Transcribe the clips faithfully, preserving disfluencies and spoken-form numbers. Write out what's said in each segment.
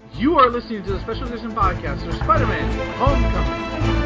You are listening to the special edition podcast of Spider-Man Homecoming.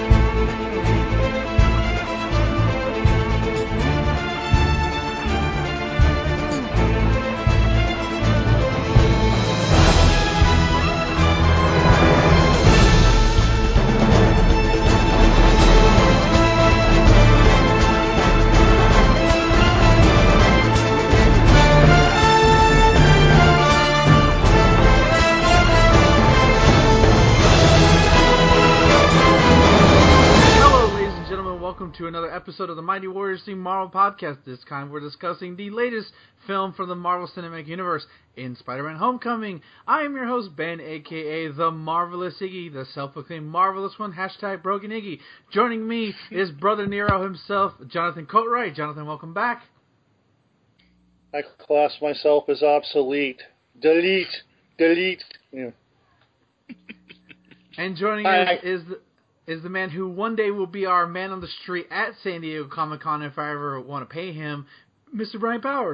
Welcome to another episode of the Mighty Warriors Team Marvel Podcast. This time we're discussing the latest film from the Marvel Cinematic Universe in Spider-Man Homecoming. I am your host, Ben, aka The Marvelous Iggy, the self-proclaimed Marvelous One, hashtag Broken Iggy. Joining me is Brother Nero himself, Jonathan Coatwright. Jonathan, welcome back. I class myself as obsolete. Delete. Delete. Yeah. And joining Hi. us is... The, is the man who one day will be our man on the street at San Diego Comic-Con if I ever want to pay him, Mister Brian Powers.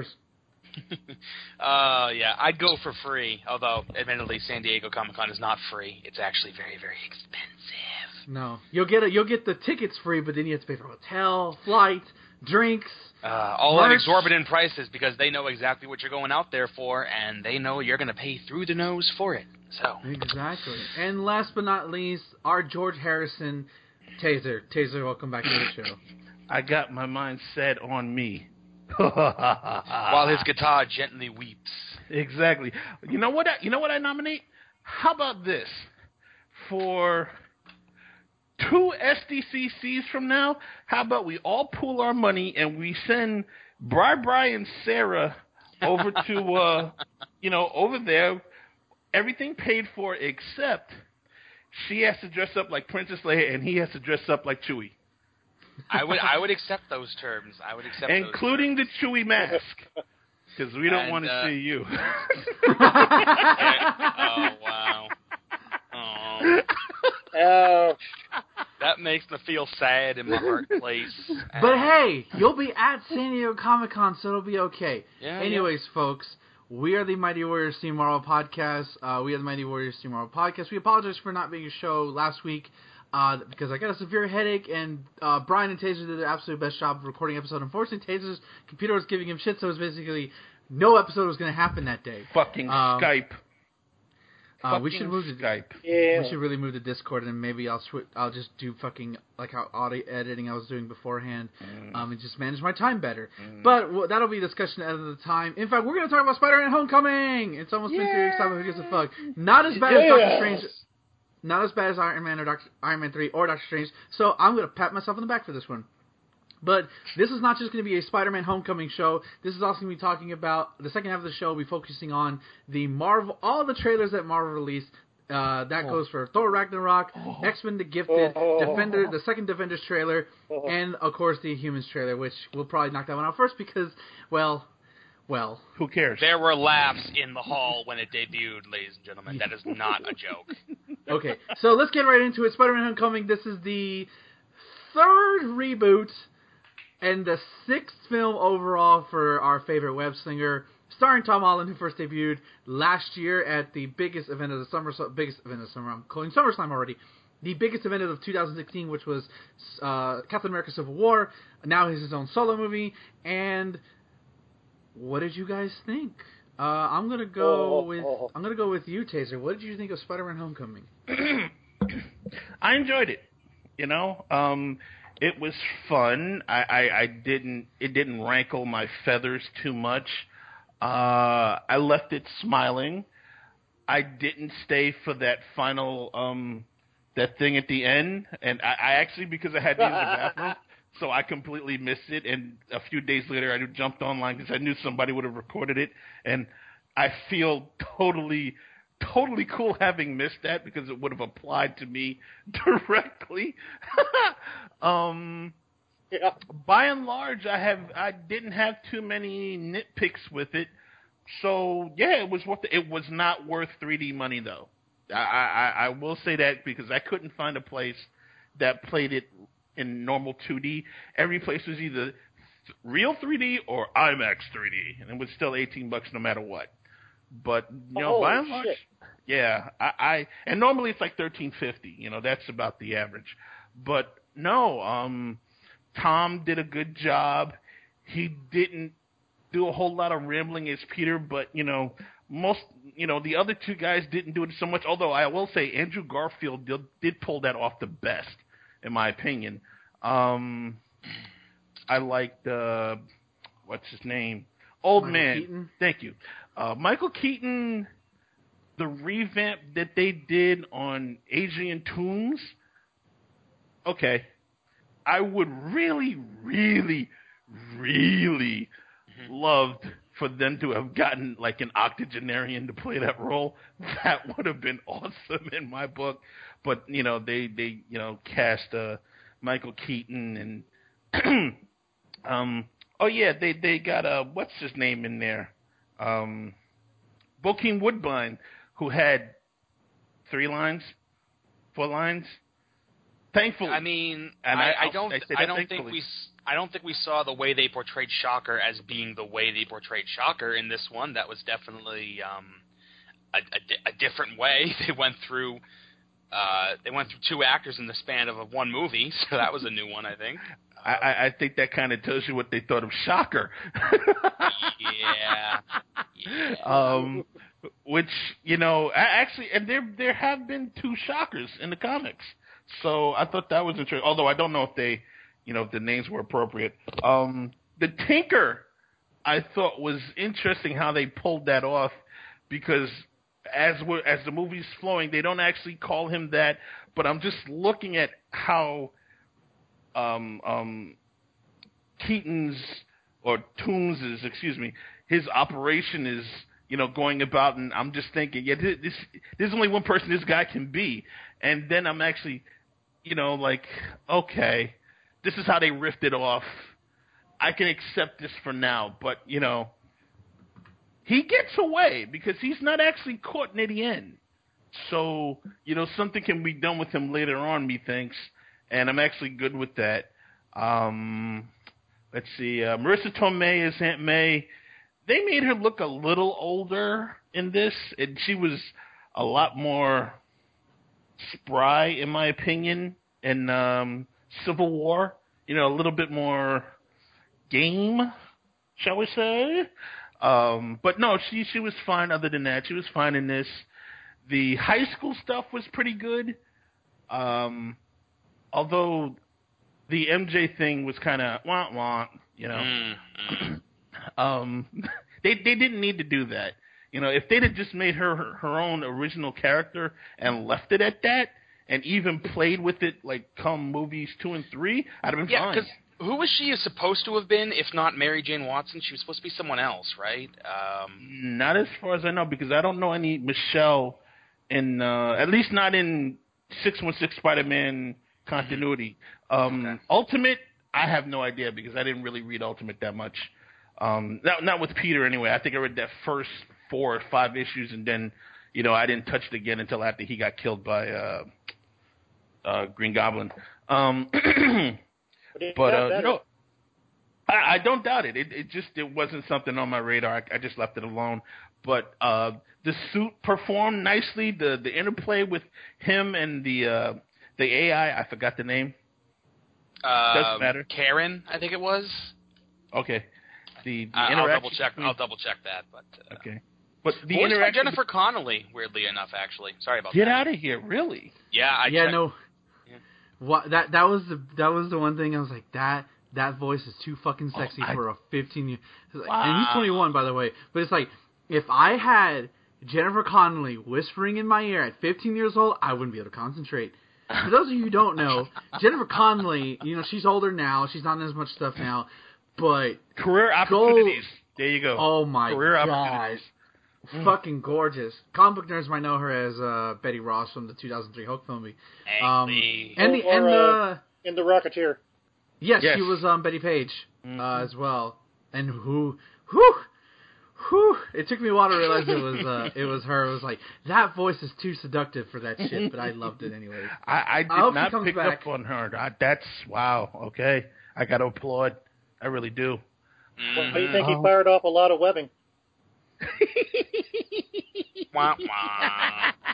uh, yeah, I'd go for free, although, admittedly, San Diego Comic-Con is not free. It's actually very, very expensive. No. You'll get a, you'll get the tickets free, but then you have to pay for hotel, flight, drinks, uh, all merch. at exorbitant prices because they know exactly what you're going out there for, and they know you're going to pay through the nose for it. So Exactly. And last but not least, our George Harrison, Taser. Taser, welcome back to the show. I got my mind set on me. While his guitar gently weeps. Exactly. You know what? I, you know what I nominate? How about this? For two S D C Cs from now, how about we all pool our money and we send Bri Bri and Sarah over to, uh, you know, over there. Everything paid for except she has to dress up like Princess Leia and he has to dress up like Chewie. I would I would accept those terms. I would accept including those the Chewie mask because we don't and, want to uh, see you. Oh wow! Oh, Ouch. that makes me feel sad in my heart place. But And, hey, you'll be at San Diego Comic-Con, so it'll be okay. Yeah, Anyways, folks, we are the Mighty Warriors Team Marvel Podcast. Uh, we are the Mighty Warriors Team Marvel Podcast. We apologize for not being a show last week uh, because I got a severe headache, and uh, Brian and Taser did the absolute best job of recording episode. Unfortunately, Taser's computer was giving him shit, so it was basically no episode was going to happen that day. Fucking Um, Skype. Uh, we should move to Skype. Yeah. We should really move to Discord, and maybe I'll sw- I'll just do fucking like how audio editing I was doing beforehand, Mm. um, and just manage my time better. Mm. But well, that'll be a discussion at the time. In fact, we're gonna talk about Spider-Man: Homecoming. It's almost been three weeks time. Who gives a fuck? Not as bad as Doctor Yes. Strange. Not as bad as Iron Man or Doctor Iron Man three or Doctor Strange. So I'm gonna pat myself on the back for this one. But this is not just going to be a Spider-Man Homecoming show. This is also going to be talking about the second half of the show. We'll be focusing on the Marvel, all the trailers that Marvel released. Uh, that Oh. goes for Thor Ragnarok, Oh. X-Men: The Gifted, Oh. Defender, the second Defenders trailer, Oh. and of course the Humans trailer, which we'll probably knock that one out first because, well, well. Who cares? there were laughs in the hall when it debuted, ladies and gentlemen. That is not a joke. Okay, so let's get right into it. Spider-Man Homecoming. This is the third reboot and the sixth film overall for our favorite web slinger, starring Tom Holland, who first debuted last year at the biggest event of the summer. So biggest event of the summer. I'm calling SummerSlam already. The biggest event of two thousand sixteen, which was uh, Captain America: Civil War. Now he's his own solo movie. And what did you guys think? Uh, I'm gonna go Oh. with I'm gonna go with you, Taser. What did you think of Spider-Man: Homecoming? I enjoyed it. You know, um, it was fun. I, I, I didn't. It didn't rankle my feathers too much. Uh, I left it smiling. I didn't stay for that final um, that thing at the end, and I, I actually because I had to use the bathroom, so I completely missed it. And a few days later, I jumped online because I knew somebody would have recorded it, and I feel totally. Totally cool having missed that because it would have applied to me directly. um, Yeah. by and large, I have I didn't have too many nitpicks with it, so yeah, it was worth it. It was not worth three D money though. I, I I will say that because I couldn't find a place that played it in normal two D. Every place was either real three D or IMAX three D, and it was still eighteen bucks no matter what. But you know, Holy by and large, shit. Yeah, I, I and normally it's like thirteen fifty. You know, that's about the average. But no, um, Tom did a good job. He didn't do a whole lot of rambling as Peter, but you know, most you know the other two guys didn't do it so much. Although I will say Andrew Garfield did, did pull that off the best, in my opinion. Um, I liked uh, what's his name, old Michael man. Keaton? Thank you, uh, Michael Keaton. The revamp that they did on Adrian Toomes, okay, I would really, really, really Mhm. loved for them to have gotten like an octogenarian to play that role. That would have been awesome in my book. But you know, they they you know cast uh, Michael Keaton and um oh yeah, they they got uh what's his name in there, um, Bokeem Woodbine, who had three lines, four lines. Thankfully, I mean, and I, I, I don't, I, say I that don't think thankfully. we, s- I don't think we saw the way they portrayed Shocker as being the way they portrayed Shocker in this one. That was definitely um, a, a, di- a different way. They went through, uh, they went through two actors in the span of a one movie, so that was a new one, I think. I, I I think that kind of tells you what they thought of Shocker. Yeah. Yeah. Um, which you know, a- actually, and there there have been two Shockers in the comics, so I thought that was interesting. Although I don't know if they, you know, if the names were appropriate. Um, the Tinker, I thought was interesting how they pulled that off, because as we're, as the movie's flowing, they don't actually call him that, but I'm just looking at how um, um, Keaton's or Toombs's, excuse me, his operation is, you know, going about, and I'm just thinking, yeah, this, this there's only one person this guy can be, and then I'm actually, you know, like, okay, this is how they riffed it off. I can accept this for now, but you know, he gets away because he's not actually caught near the end. So, you know, something can be done with him later on, methinks, and I'm actually good with that. Um, let's see, uh, Marissa Tomei as Aunt May. They made her look a little older in this, and she was a lot more spry, in my opinion, in um, Civil War. You know, a little bit more game, shall we say. Um, but no, she she was fine other than that. She was fine in this. The high school stuff was pretty good. Um, although the M J thing was kind of wah wah, you know. Mm, mm. um, they they didn't need to do that. You know, if they'd have just made her her, her own original character and left it at that, and even played with it like come movies two and three, I'd have been Yeah, fine. because who was she supposed to have been, if not Mary Jane Watson? She was supposed to be someone else, right? Um, Not as far as I know, because I don't know any Michelle in, uh, at least not in six one six Spider-Man continuity. Um, Okay. Ultimate, I have no idea because I didn't really read Ultimate that much. Um, not, not with Peter anyway. I think I read that first four or five issues, and then, you know, I didn't touch it again until after he got killed by uh, uh, Green Goblin. Um, But, it but got uh, better. no. I, I don't doubt it. it. It just it wasn't something on my radar. I, I just left it alone. But uh, the suit performed nicely. The the interplay with him and the uh, the A I. I forgot the name. Doesn't um, matter. Karen, I think it was. Okay. The, the Uh, I'll interaction. double check. between- I'll double check that. But uh, Okay. But the voiced by interaction. Jennifer Connelly, weirdly enough, actually. Sorry about Get that. out of here! Really? Yeah, I yeah, checked. no. Yeah. What that that was the that was the one thing I was like that that voice is too fucking sexy Oh, I- for a fifteen year. And he's Wow. twenty-one, by the way. But it's like if I had Jennifer Connelly whispering in my ear at fifteen years old, I wouldn't be able to concentrate. For those of you who don't know, Jennifer Connelly, you know, she's older now. She's not in as much stuff now. But Career opportunities. There you go. oh my Career god, opportunities. Mm. fucking gorgeous. Comic book nerds might know her as uh, Betty Ross from the two thousand three Hulk movie. Um, Angry. and the Or, and uh, the in the Rocketeer. yes, Yes. she was um, Betty Page Mhm. uh, as well. And who, whew, whew, it took me a while to realize it was uh, it was her. It was like that voice is too seductive for that shit, but I loved it anyways. I, I did I hope she not comes pick back. up on her. I, that's wow. Okay, I got to applaud. I really do. Well, I Mhm. think he Oh. fired off a lot of webbing. Wah, wah.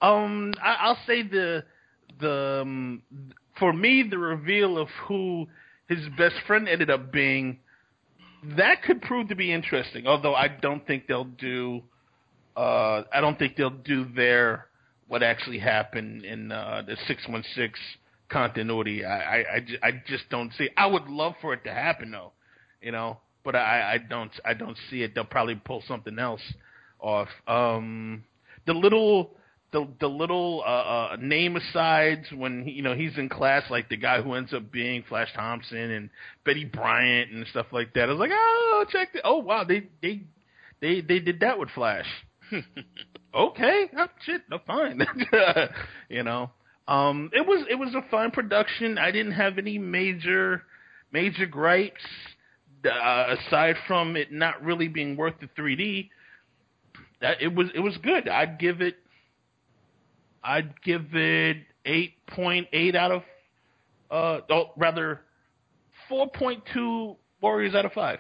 Um, I, I'll say the the um, for me the reveal of who his best friend ended up being, that could prove to be interesting. Although I don't think they'll do, uh, I don't think they'll do their what actually happened in uh, the six one six continuity. I, I, I, ju- I just don't see. I would love for it to happen though, you know, but I, I don't I don't see it. They'll probably pull something else off. Um, the little. The the little uh, uh, name asides when he, you know he's in class, like the guy who ends up being Flash Thompson and Betty Bryant and stuff like that. I was like, oh, check it. Oh wow, they they they they did that with Flash. Okay, oh, shit, no, fine. you know, um, it was it was a fine production. I didn't have any major major gripes uh, aside from it not really being worth the three D. That it was it was good. I'd give it. I'd give it eight point eight out of, uh, oh, rather, four point two Warriors out of five.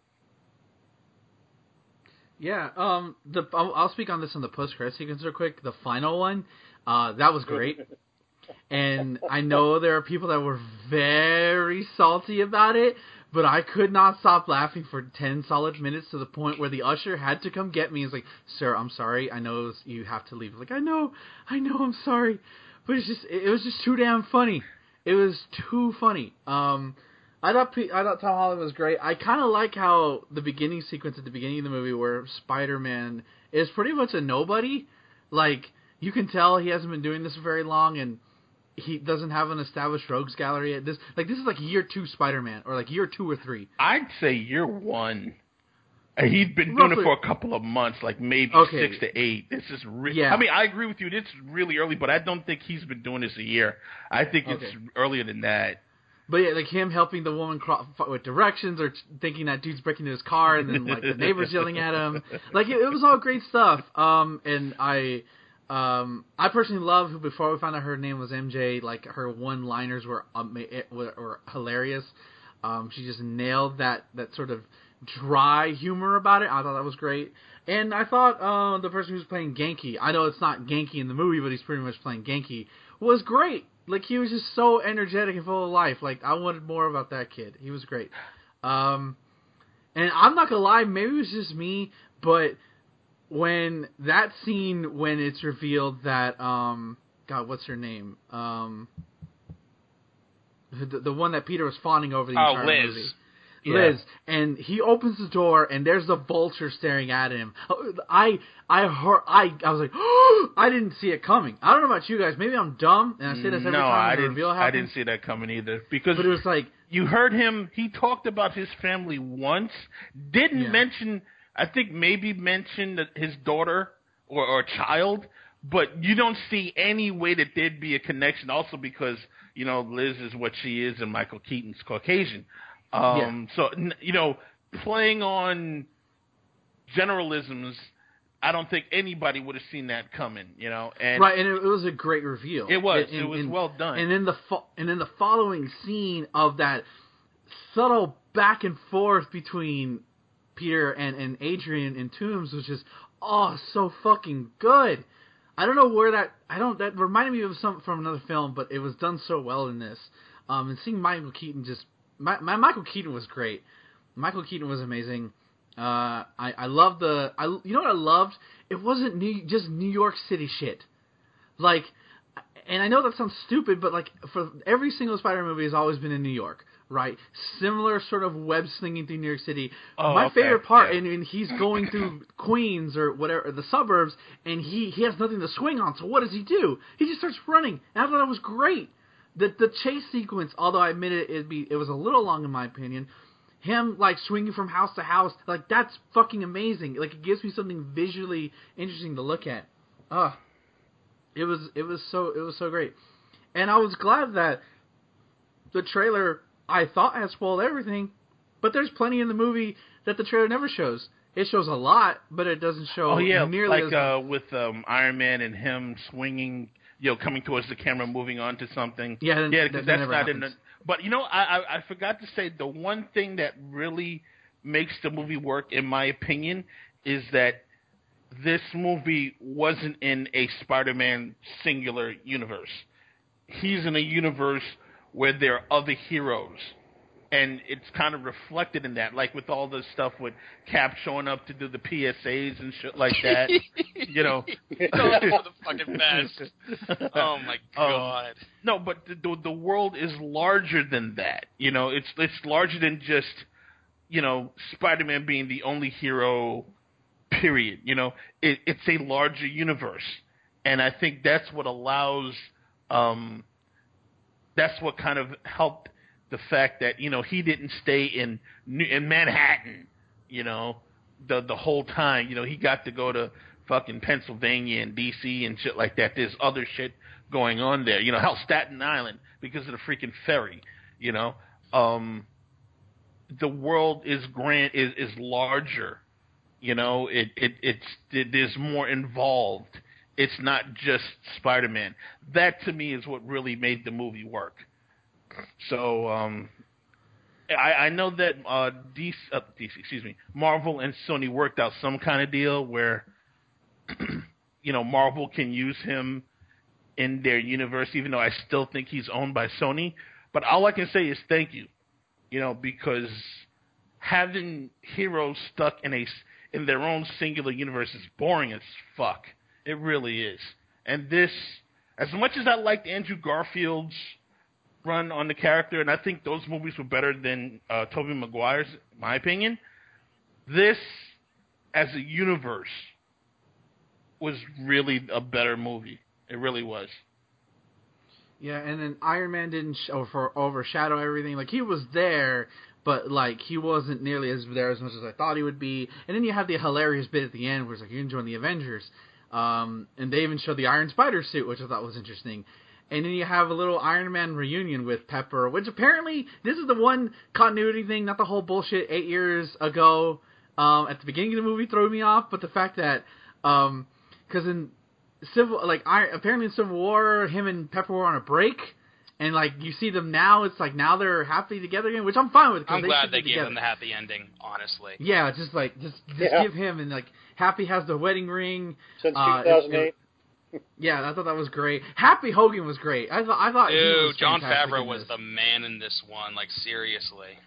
Yeah, um, the I'll, I'll speak on this in the post-credit sequence real quick. The final one, uh, that was great. And I know there are people that were very salty about it, but I could not stop laughing for ten solid minutes to the point where the usher had to come get me. He's like, "Sir, I'm sorry. I know you have to leave." Like, I know, I know, I'm sorry, but it's just, it was just too damn funny. It was too funny. Um, I thought I thought Tom Holland was great. I kind of like how the beginning sequence at the beginning of the movie where Spider-Man is pretty much a nobody. Like, you can tell he hasn't been doing this for very long, and he doesn't have an established rogues gallery yet. This like this is like year two Spider-Man, or like year two or three. I'd say year one. And he'd been doing Roughly. it for a couple of months, like maybe Okay. six to eight. This is re- Yeah. I mean, I agree with you. This is really early, but I don't think he's been doing this a year. I think it's Okay. earlier than that. But yeah, like him helping the woman cro- with directions, or thinking that dude's breaking into his car, and then like the neighbors yelling at him. Like it, it was all great stuff. Um, and I, um, I personally love who before we found out her name was M J. Like her one-liners were um, were, were hilarious. Um, she just nailed that that sort of dry humor about it. I thought that was great. And I thought uh, the person who's playing Genki, I know it's not Genki in the movie, but he's pretty much playing Genki, was great. Like, he was just so energetic and full of life. Like, I wanted more about that kid. He was great. Um, and I'm not going to lie, maybe it was just me, but when that scene, when it's revealed that, um, God, what's her name? Um, the, the one that Peter was fawning over the Oh, entire Liz. movie. Yeah. Liz, and he opens the door, and there's the vulture staring at him. I, I heard, I, I was like, oh, I didn't see it coming. I don't know about you guys. Maybe I'm dumb, and I say this every no, time I the didn't. reveal happens. I didn't see that coming either. Because But it was like, you heard him. He talked about his family once. Didn't Yeah. mention. I think maybe mentioned that his daughter or, or child. But you don't see any way that there'd be a connection. Also because you know Liz is what she is, and Michael Keaton's Caucasian. Um, So, n- you know, playing on generalisms, I don't think anybody would have seen that coming, you know. And right, and it, it was a great reveal. It was. And- it was and- well done. And in the fo- and in the following scene of that subtle back and forth between Peter and, and Adrian in Tombs was just, oh, so fucking good. I don't know where that, I don't, that reminded me of some from another film, but it was done so well in this. Um, and seeing Michael Keaton just, my, my Michael Keaton was great. Michael Keaton was amazing. Uh, I, I loved the, I, you know what I loved? It wasn't New, just New York City shit. Like, and I know that sounds stupid, but like, for every single Spider-Man movie has always been in New York, right? Similar sort of web slinging through New York City. Oh, My okay. favorite part, Yeah. and, and he's going through Queens or whatever, the suburbs, and he, he has nothing to swing on, so what does he do? He just starts running, and I thought that was great. The the chase sequence, although I admit it, it'd be, it was a little long in my opinion, him, like, swinging from house to house, like, that's fucking amazing. Like, it gives me something visually interesting to look at. Ah, it was, it was so, it was so great. And I was glad that the trailer, I thought, had spoiled everything, but there's plenty in the movie that the trailer never shows. It shows a lot, but it doesn't show Oh yeah, nearly like as uh, with um, Iron Man and him swinging, you know, coming towards the camera, moving on to something. Yeah, that- yeah, that- because that that's never not in the. happens. But you know, I, I I forgot to say the one thing that really makes the movie work, in my opinion, is that this movie wasn't in a Spider-Man singular universe. He's in a universe where there are other heroes. And it's kind of reflected in that, like with all the stuff with Cap showing up to do the P S As and shit like that. You know, Those are the fucking best. Oh my god! Um, no, but the, the the world is larger than that. You know, it's it's larger than just, you know, Spider-Man being the only hero. Period. You know, it, it's a larger universe, and I think that's what allows. Um, that's what kind of helped. The fact that, you know, he didn't stay in in Manhattan, you know, the the whole time. You know, he got to go to fucking Pennsylvania and D C and shit like that. There's other shit going on there. You know, hell, Staten Island because of the freaking ferry. You know, um, the world is grand is is larger. You know, it it it's it, there's more involved. It's not just Spider-Man. That to me is what really made the movie work. So um, I, I know that uh, D C, uh, D C, excuse me, Marvel and Sony worked out some kind of deal where, you know, Marvel can use him in their universe, even though I still think he's owned by Sony. But all I can say is thank you, you know, because having heroes stuck in a in their own singular universe is boring as fuck. It really is. And this, as much as I liked Andrew Garfield's run on the character, and I think those movies were better than uh, Tobey Maguire's, in my opinion. This, as a universe, was really a better movie. It really was. Yeah, and then Iron Man didn't sh- over- overshadow everything. Like, he was there, but, like, he wasn't nearly as there as much as I thought he would be. And then you have the hilarious bit at the end where it's like, you're enjoying the Avengers. Um, and they even showed the Iron Spider suit, which I thought was interesting. And then you have a little Iron Man reunion with Pepper, which apparently, this is the one continuity thing, not the whole bullshit eight years ago um, at the beginning of the movie threw me off, but the fact that, um, because in Civil, like, I, apparently in Civil War, him and Pepper were on a break, and, like, you see them now, it's like, now they're happy together again, which I'm fine with. I'm they glad they gave together. them the happy ending, honestly. Yeah, just, like, just, just Yeah. give him, and, like, Happy has the wedding ring. Since uh, two thousand eight. it- it- Yeah, I thought that was great. Happy Hogan was great. I thought I thought he Dude, was Jon fantastic Favreau in was this. the man in this one. Like, seriously.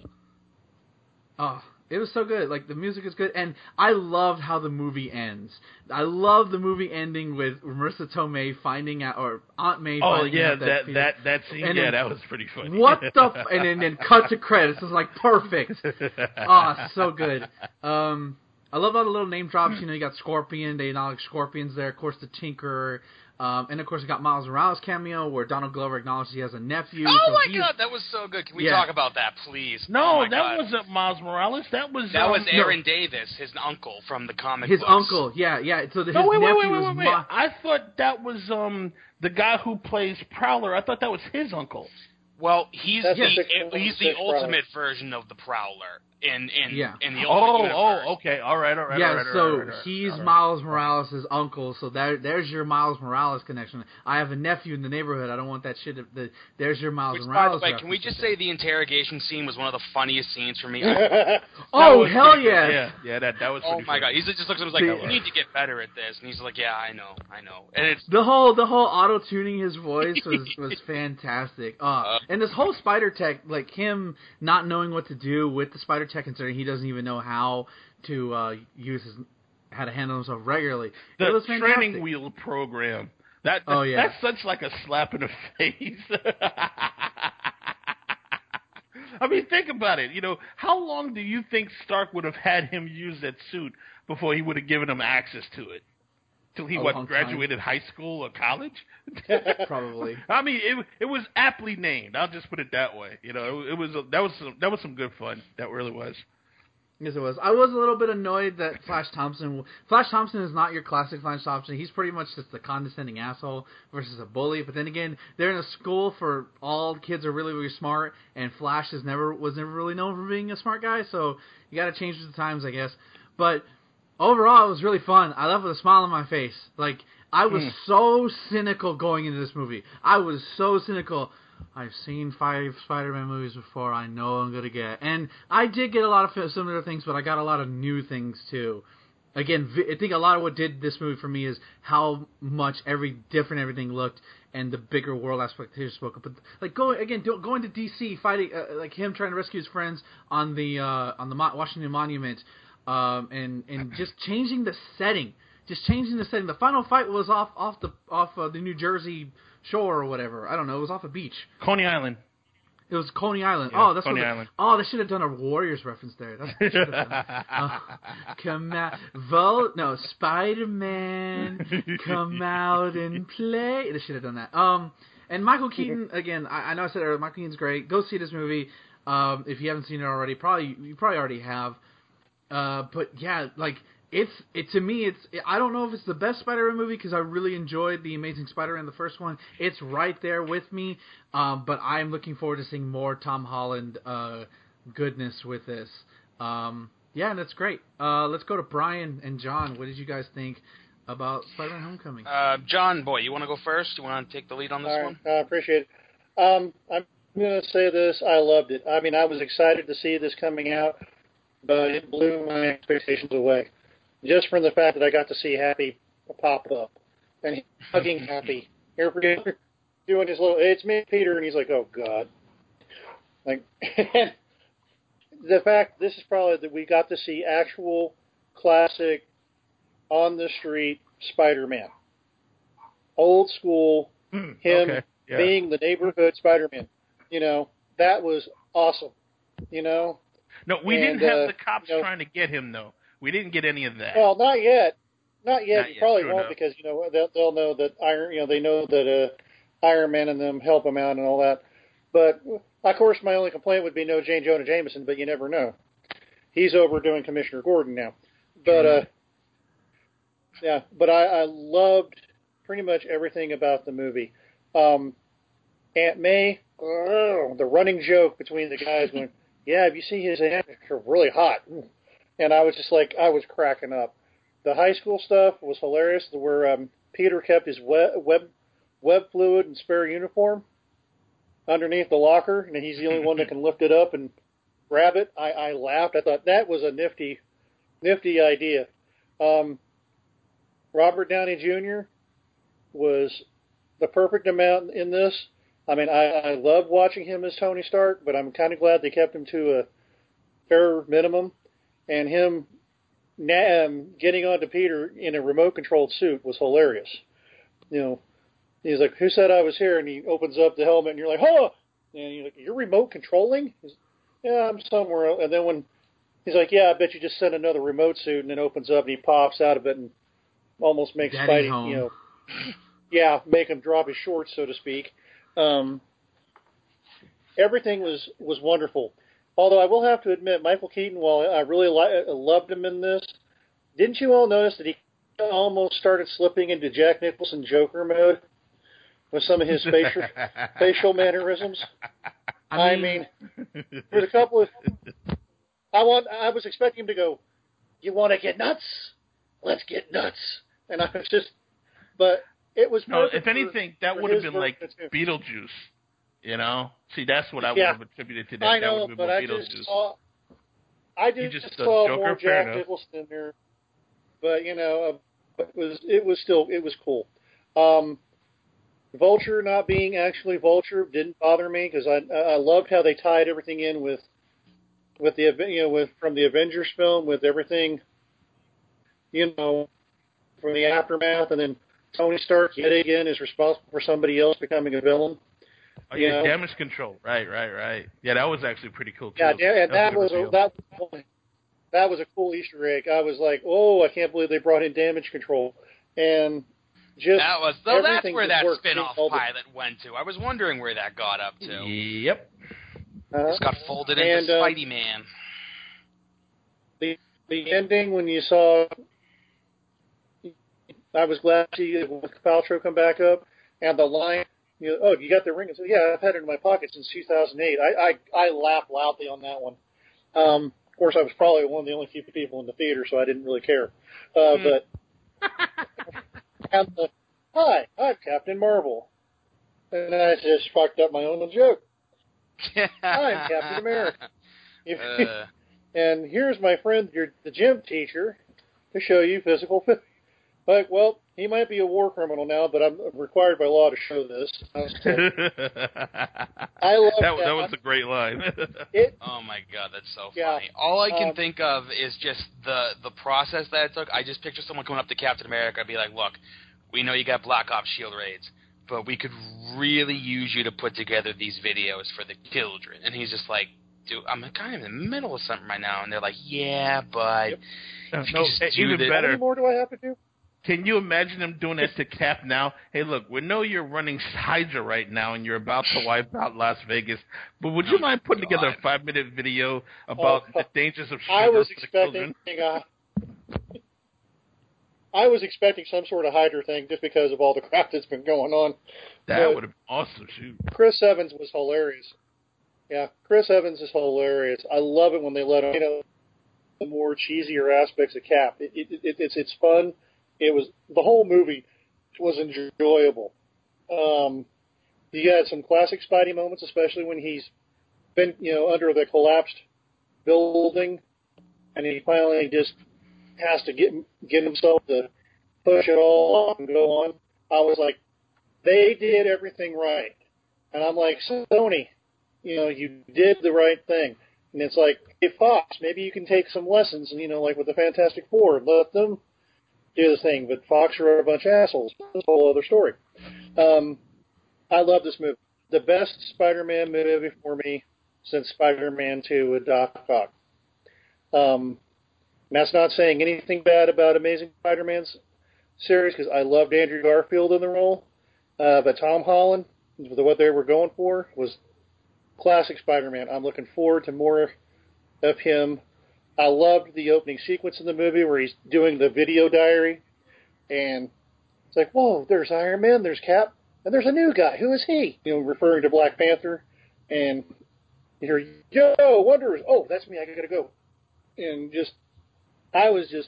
Oh, it was so good. Like, the music is good, and I loved how the movie ends. I love the movie ending with Marissa Tomei finding out, or Aunt May Oh finding yeah, out that that Peter- that that scene. and Yeah, then, that was pretty funny. What the f- and then, then cut to credits. It's like perfect. Oh, so good. Um, I love all the little name drops. You know, you got Scorpion. They acknowledge Scorpion's there. Of course, the Tinker. Um, and of course, you got Miles Morales cameo where Donald Glover acknowledges he has a nephew. Oh so my he's- god, that was so good. Can we Yeah. talk about that, please? No, oh my that god. wasn't Miles Morales. That was That um, was no. Aaron Davis, his uncle from the comic His books. uncle. Yeah, yeah. So the, No, his wait, wait, nephew wait, wait, was wait, wait. Ma- I thought that was um the guy who plays Prowler. I thought that was his uncle. Well, he's That's the a six- he's the six ultimate version of the Prowler in in Yeah. in the Oh, ultimate universe. oh, okay, all right, all right, yeah, all right, all so right, all right, he's all right. Miles Morales' uncle. So there, there's your Miles Morales connection. I have a nephew in the neighborhood. I don't want that shit. To, the, there's your Miles Which, by the Morales. way, can we just say the interrogation scene was one of the funniest scenes for me? That Oh, was hell pretty good. yeah. Yeah, yeah, that that was. Oh pretty my funny. god, he just looks at him like, The- "You need to get better at this," and he's like, "Yeah, I know, I know." And it's The whole the whole auto tuning his voice was was fantastic. Uh, and this whole spider tech, like him not knowing what to do with the spider tech, considering he doesn't even know how to uh, use his how to handle himself regularly. The it was fantastic. training wheel program. That, that Oh, yeah. that's such like a slap in the face. I mean, think about it. You know, how long do you think Stark would have had him use that suit before he would have given him access to it? Till he A what long graduated high school or college? Probably. I mean, it it was aptly named. I'll just put it that way. You know, it, it was that was some, that was some good fun. That really was. Yes, it was. I was a little bit annoyed that Flash Thompson... Flash Thompson is not your classic Flash Thompson. He's pretty much just a condescending asshole versus a bully. But then again, they're in a school for all kids are really, really smart, and Flash is never was never really known for being a smart guy, so you gotta change with the times, I guess. But overall, it was really fun. I left with a smile on my face. Like, I was Mm. so cynical going into this movie. I was so cynical. I've seen five Spider-Man movies before. I know I'm going to get. And I did get a lot of similar things, but I got a lot of new things, too. again, I think a lot of what did this movie for me is how much every different everything looked and the bigger world aspect here spoke of. But like going again, going to D C, fighting uh, like him trying to rescue his friends on the uh, on the Mo- Washington Monument, um, and and just changing the setting, just changing the setting. The final fight was off off the off uh, the New Jersey shore or whatever. I don't know. It was off a beach. Coney Island. It was Coney Island. Yeah, oh, that's Coney what. Island. The, oh, they should have done a Warriors reference there. That's what they should have done. uh, come out, Vol. No, Spider Man, come out and play. They should have done that. Um, and Michael Keaton again. I, I know I said earlier, Michael Keaton's great. Go see this movie. Um, if you haven't seen it already, probably you probably already have. Uh, but yeah, like. It's it to me. It's I don't know if it's the best Spider-Man movie because I really enjoyed the Amazing Spider-Man the first one. It's right there with me, um, but I'm looking forward to seeing more Tom Holland uh, goodness with this. Um, yeah, and that's great. Uh, let's go to Brian and John. What did you guys think about Spider-Man: Homecoming? Uh, John, boy, you want to go first? You want to take the lead on this All right, one? I appreciate it. Um, I'm going to say this. I loved it. I mean, I was excited to see this coming out, but it blew my expectations away. Just from the fact that I got to see Happy pop up and he's hugging Happy. Here we go, doing his little, it's me, Peter, and he's like, oh God. Like, the fact this is probably that we got to see actual classic on the street Spider-Man, old school, Mm, him okay. Yeah. being the neighborhood Spider-Man. You know, that was awesome. You know. No, we and, didn't have uh, the cops you know, trying to get him though. We didn't get any of that. Well, not yet. Not yet. Not You yet, probably true won't enough. because you know they'll, they'll know that Iron. You know they know that uh, Iron Man and them help him out and all that. But of course, my only complaint would be no Jane Jonah Jameson. But you never know. He's over doing Commissioner Gordon now. But uh, yeah. But I, I loved pretty much everything about the movie. Um, Aunt May, oh, the running joke between the guys going, "Yeah, if you see his aunt, they're really hot." And I was just like, I was cracking up. The high school stuff was hilarious, where um, Peter kept his web, web web fluid and spare uniform underneath the locker, and he's the only one that can lift it up and grab it. I, I laughed. I thought that was a nifty, nifty idea. Um, Robert Downey Junior was the perfect amount in this. I mean, I, I love watching him as Tony Stark, but I'm kind of glad they kept him to a fair minimum. And him um, getting onto Peter in a remote-controlled suit was hilarious. You know, he's like, "Who said I was here?" And he opens up the helmet, and you're like, "Oh!" And you're like, "You're remote-controlling?" He's, "Yeah, I'm somewhere else." And then when he's like, "Yeah, I bet you just sent another remote suit," and then opens up, and he pops out of it and almost makes Daddy's Spidey, home. you know, yeah, make him drop his shorts, so to speak. Um, everything was, was wonderful. Although I will have to admit, Michael Keaton, while I really li- loved him in this, didn't you all notice that he almost started slipping into Jack Nicholson Joker mode with some of his facial facial mannerisms? I mean, I mean, there's a couple of. I want. I was expecting him to go, "You want to get nuts? Let's get nuts." And I was just, but it was. No, perfect if anything, for, that for would have his been like version. Beetlejuice. You know, see, that's what I would Yeah. have attributed to that. I that know, would have been but more I Beetlejuice. just saw. I just, just saw saw Joker, more fair Jack enough. Nicholson in there, but you know, uh, it was it was still it was cool. Um, Vulture not being actually Vulture didn't bother me because I I loved how they tied everything in with with the you know with from the Avengers film with everything, you know, from the aftermath, and then Tony Stark yet again is responsible for somebody else becoming a villain. Oh you yeah, know? damage control. Right, right, right. Yeah, that was actually pretty cool too. Yeah, da- and that a good was a, reveal. that that was a cool Easter egg. I was like, oh, I can't believe they brought in damage control, and just That was so. That's everything where just that worked. spin-off All the- pilot went to. I was wondering where that got up to. Yep. uh-huh. Just got folded into And, uh, Spidey Man. the the ending when you saw, I was glad to see Paltrow come back up, and the line, you know, oh, you got the ring? I said, yeah, I've had it in my pocket since two thousand eight. I, I I laughed loudly on that one. Um, of course, I was probably one of the only few people in the theater, so I didn't really care. Uh, Mm. But and the, hi, I'm Captain Marvel, and I just fucked up my own joke. I'm Captain America. uh, And here's my friend, your the gym teacher. to show you physical fit. Like, well, he might be a war criminal now, but I'm required by law to show this. I, was like, I love that. that. That was a great line. It, Oh my god, that's so yeah, funny. All I can um, think of is just the the process that it took. I just picture someone coming up to Captain America and be like, "Look, we know you got Black Ops Shield raids, but we could really use you to put together these videos for the children." And he's just like, "Dude, I'm kind of in the middle of something right now." And they're like, "Yeah, but Yep. if you no, could just do even this." how better. many more do I have to do? Can you imagine him doing that to Cap now? Hey, look, we know you're running Hydra right now and you're about to wipe out Las Vegas, but would you Oh, mind putting God. together a five-minute video about Oh, the dangers of sugar I was for the expecting children? uh, I was expecting some sort of Hydra thing just because of all the crap that's been going on. That but would have been awesome, shoot. Chris Evans was hilarious. Yeah, Chris Evans is hilarious. I love it when they let him, you know, the more cheesier aspects of Cap. It, it, it, it's it's fun. It was the whole movie was enjoyable. Um, you had some classic Spidey moments, especially when he's been, you know, under the collapsed building, and he finally just has to get get himself to push it all off and go on. I was like, they did everything right, and I'm like, Sony, you know, you did the right thing. And it's like, hey, Fox, maybe you can take some lessons, and you know, like with the Fantastic Four, and let them do the thing. But Fox are a bunch of assholes. That's a whole other story. Um, I love this movie. The best Spider-Man movie for me since Spider-Man two with Doc Ock. Um, that's not saying anything bad about Amazing Spider-Man's series, because I loved Andrew Garfield in the role. Uh, but Tom Holland, what they were going for, was classic Spider-Man. I'm looking forward to more of him. I loved the opening sequence in the movie where he's doing the video diary, and it's like, whoa, there's Iron Man, there's Cap, and there's a new guy. Who is he? You know, referring to Black Panther, and you hear, yo, Wonder, oh, that's me, I gotta go. And just, I was just,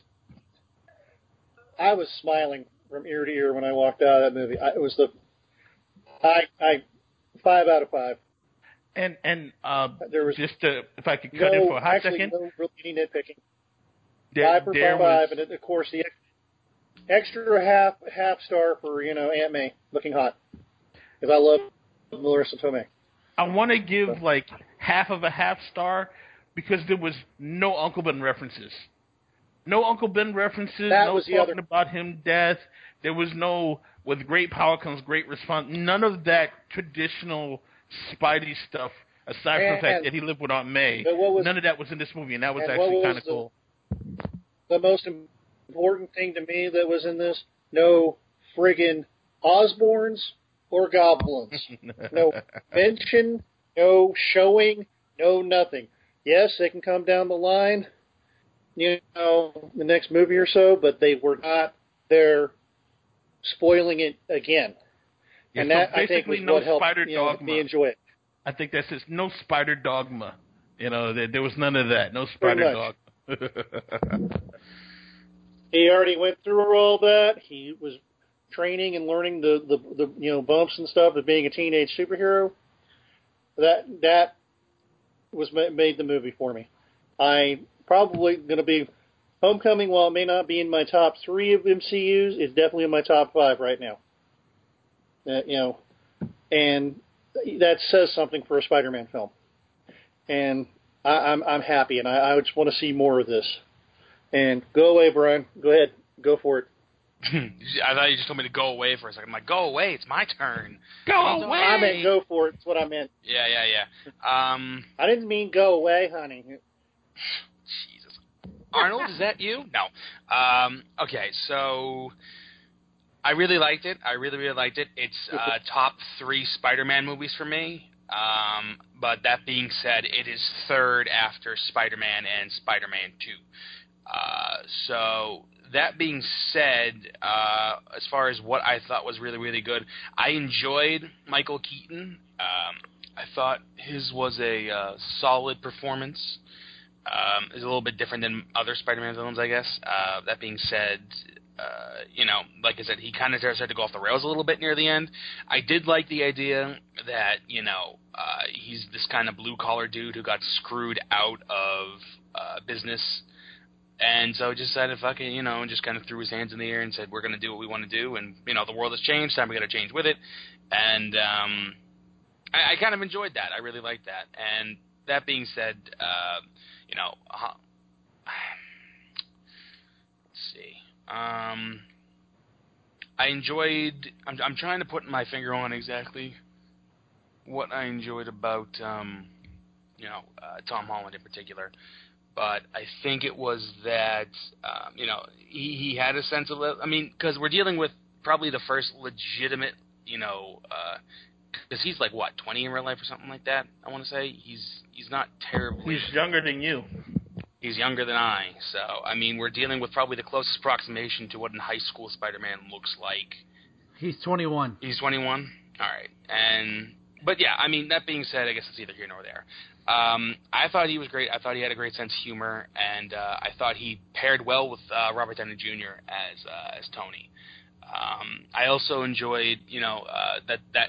I was smiling from ear to ear when I walked out of that movie. I, it was the, I, I, five out of five. And and uh, There was just to, if I could cut no, in for a hot actually, second, no really any nitpicking. there, Five for there five, was, and of course the extra half half star for, you know, Aunt May looking hot, because I love Marissa Tomei. I want to give like half of a half star because there was no Uncle Ben references. No Uncle Ben references, That no was the talking other- about him death. There was no, with great power comes great response. None of that traditional Spidey stuff, aside from the fact And- that he lived with Aunt May. but what was- None of that was in this movie, and that was and what actually was kind of the- cool. The most important thing to me that was in this, no friggin' Osborns or Goblins. No mention, no showing, no nothing. Yes, they can come down the line, you know, the next movie or so, but they were not there spoiling it again. Yeah, and so that, I think, basically was no what helped, spider you know, dogma. me enjoy it. I think that's just no spider dogma. You know, there, there was none of that. No Pretty spider much. dogma. He already went through all that. He was training and learning the, the, the you know, bumps and stuff of being a teenage superhero. That that was made the movie for me. I probably going to be Homecoming, while it may not be in my top three of M C Us, it's definitely in my top five right now. Uh, you know, and that says something for a Spider-Man film. And I, I'm I'm happy, and I, I just want to see more of this. And go away, Brian. Go ahead. Go for it. I thought you just told me to go away for a second. I'm like, go away. It's my turn. Go away! I meant go for it. That's what I meant. Yeah, yeah, yeah. Um, I didn't mean go away, honey. Jesus. Arnold, is that you? No. Um, okay, so I really liked it. I really, really liked it. It's uh, top three Spider-Man movies for me. Um, but that being said, it is third after Spider-Man and Spider-Man two. Uh, so that being said, uh, as far as what I thought was really, really good, I enjoyed Michael Keaton. Um, I thought his was a uh, solid performance. Um, it's a little bit different than other Spider-Man villains, I guess. Uh, that being said, uh, you know, like I said, he kind of started to go off the rails a little bit near the end. I did like the idea that, you know, uh, he's this kind of blue-collar dude who got screwed out of uh, business And so just decided, fuck it, you know, and just kind of threw his hands in the air and said, we're going to do what we want to do. And, you know, the world has changed. Time we got to change with it. And um, I, I kind of enjoyed that. I really liked that. And that being said, uh, you know, uh, let's see. Um, I enjoyed, I'm, I'm trying to put my finger on exactly what I enjoyed about, um, you know, uh, Tom Holland in particular. But I think it was that, um, you know, he, he had a sense of, I mean, because we're dealing with probably the first legitimate, you know, because uh, he's like, what, twenty in real life or something like that, I want to say? He's he's not terribly... He's younger than you. He's younger than I. So, I mean, we're dealing with probably the closest approximation to what a high school Spider-Man looks like. He's twenty-one. He's twenty-one? All right. And... But yeah, I mean, that being said, I guess it's either here nor there. Um, I thought he was great. I thought he had a great sense of humor, and uh, I thought he paired well with uh, Robert Downey Junior as uh, as Tony. Um, I also enjoyed, you know, uh, that that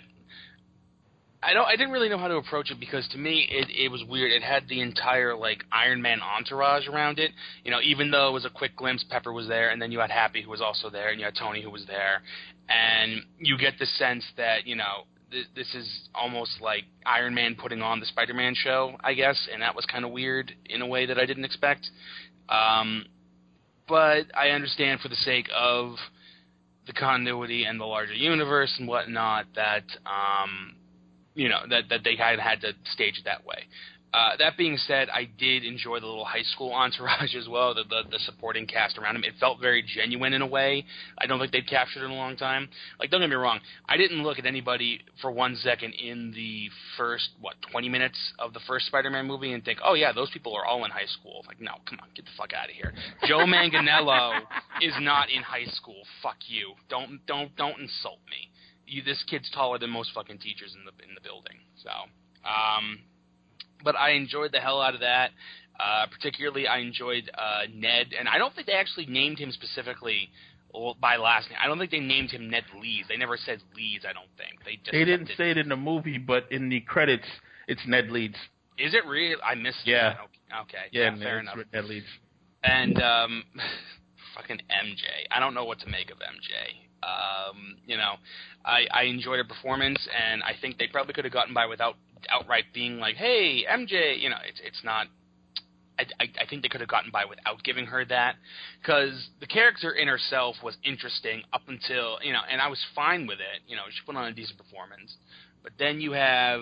I don't I didn't really know how to approach it because to me it it was weird. It had the entire like Iron Man entourage around it. You know, even though it was a quick glimpse, Pepper was there, and then you had Happy who was also there, and you had Tony who was there, and you get the sense that you know. This is almost like Iron Man putting on the Spider-Man show, I guess, and that was kind of weird in a way that I didn't expect. Um, but I understand for the sake of the continuity and the larger universe and whatnot that, um, you know, that, that they kind of had to stage it that way. Uh, that being said, I did enjoy the little high school entourage as well, the, the the supporting cast around him. It felt very genuine in a way. I don't think they'd captured it in a long time. Like, don't get me wrong, I didn't look at anybody for one second in the first, what, twenty minutes of the first Spider-Man movie and think, oh, yeah, those people are all in high school. Like, no, come on, get the fuck out of here. Joe Manganiello is not in high school. Fuck you. Don't don't don't insult me. You, this kid's taller than most fucking teachers in the in the building. So, um... But I enjoyed the hell out of that. Uh, particularly, I enjoyed uh, Ned, and I don't think they actually named him specifically by last name. I don't think they named him Ned Leeds. They never said Leeds. I don't think they. Just they didn't it. say it in the movie, but in the credits, it's Ned Leeds. Is it real? I missed yeah. that. Okay, okay. Yeah, yeah fair enough. Ned Leeds. And um, fucking M J. I don't know what to make of M J. Um, you know, I, I enjoyed her performance, and I think they probably could have gotten by without outright being like, "Hey, M J," you know, it's it's not. I, I, I think they could have gotten by without giving her that, because the character in herself was interesting up until you know, and I was fine with it. You know, she put on a decent performance, but then you have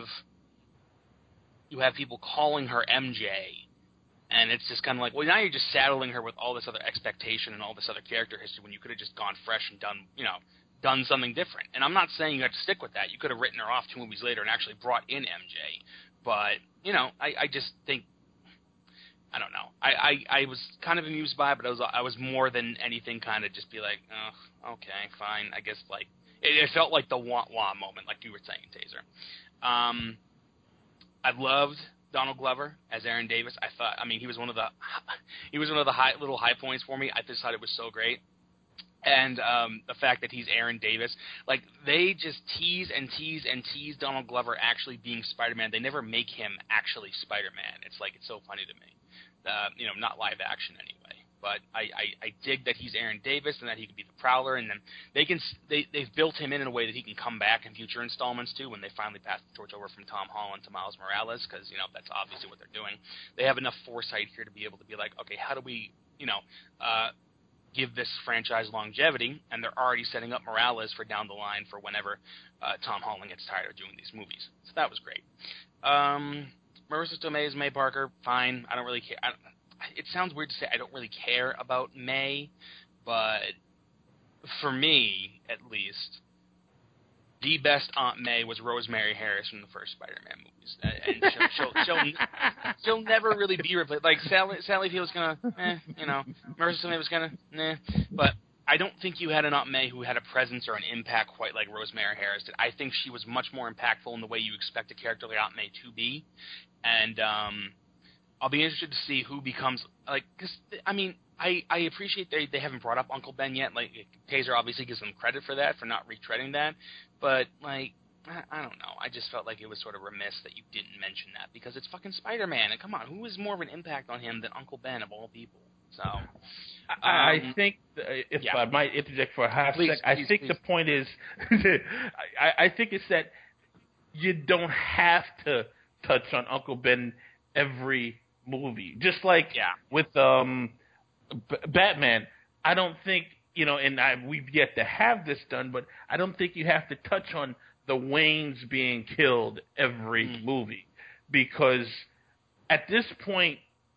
you have people calling her M J, and it's just kind of like, well, now you're just saddling her with all this other expectation and all this other character history when you could have just gone fresh and done, you know. done something different. And I'm not saying you have to stick with that. You could have written her off two movies later and actually brought in M J. But, you know, I, I just think, I don't know. I, I, I was kind of amused by it, but I was I was more than anything kind of just be like, oh, okay, fine. I guess, like, it, it felt like the wah-wah moment, like you were saying, Taser. Um, I loved Donald Glover as Aaron Davis. I thought, I mean, he was one of the, he was one of the high, little high points for me. I just thought it was so great. And um, the fact that he's Aaron Davis, like they just tease and tease and tease Donald Glover actually being Spider-Man. They never make him actually Spider-Man. It's like it's so funny to me, uh, you know, not live action anyway. But I, I, I dig that he's Aaron Davis and that he can be the Prowler, and then they can they they've built him in in a way that he can come back in future installments too when they finally pass the torch over from Tom Holland to Miles Morales, because you know that's obviously what they're doing. They have enough foresight here to be able to be like, okay, how do we, you know. Uh, give this franchise longevity, and they're already setting up Morales for down the line for whenever uh, Tom Holland gets tired of doing these movies. So that was great. Um, Marissa Tomei's May Parker, fine. I don't really care. I don't, it sounds weird to say I don't really care about May, but for me, at least, the best Aunt May was Rosemary Harris from the first Spider-Man movies, and she'll she'll, she'll, she'll never really be replaced. Like Sally Sally Field was gonna, eh, you know, Marissa Tomei was gonna, nah, but I don't think you had an Aunt May who had a presence or an impact quite like Rosemary Harris did. I think she was much more impactful in the way you expect a character like Aunt May to be, and um, I'll be interested to see who becomes like, because I mean. I, I appreciate they, they haven't brought up Uncle Ben yet. Like, Taser obviously gives them credit for that, for not retreading that. But, like, I, I don't know. I just felt like it was sort of remiss that you didn't mention that, because it's fucking Spider-Man. And come on, who is more of an impact on him than Uncle Ben of all people? So, I, I um, think, uh, if yeah. I might interject for a half Please, second, I please, think please. the point is, I, I think it's that you don't have to touch on Uncle Ben every movie. Just like Yeah. with um, B- Batman, I don't think, you know, and I, we've yet to have this done, but I don't think you have to touch on the Waynes being killed every Mm. movie, because at this point,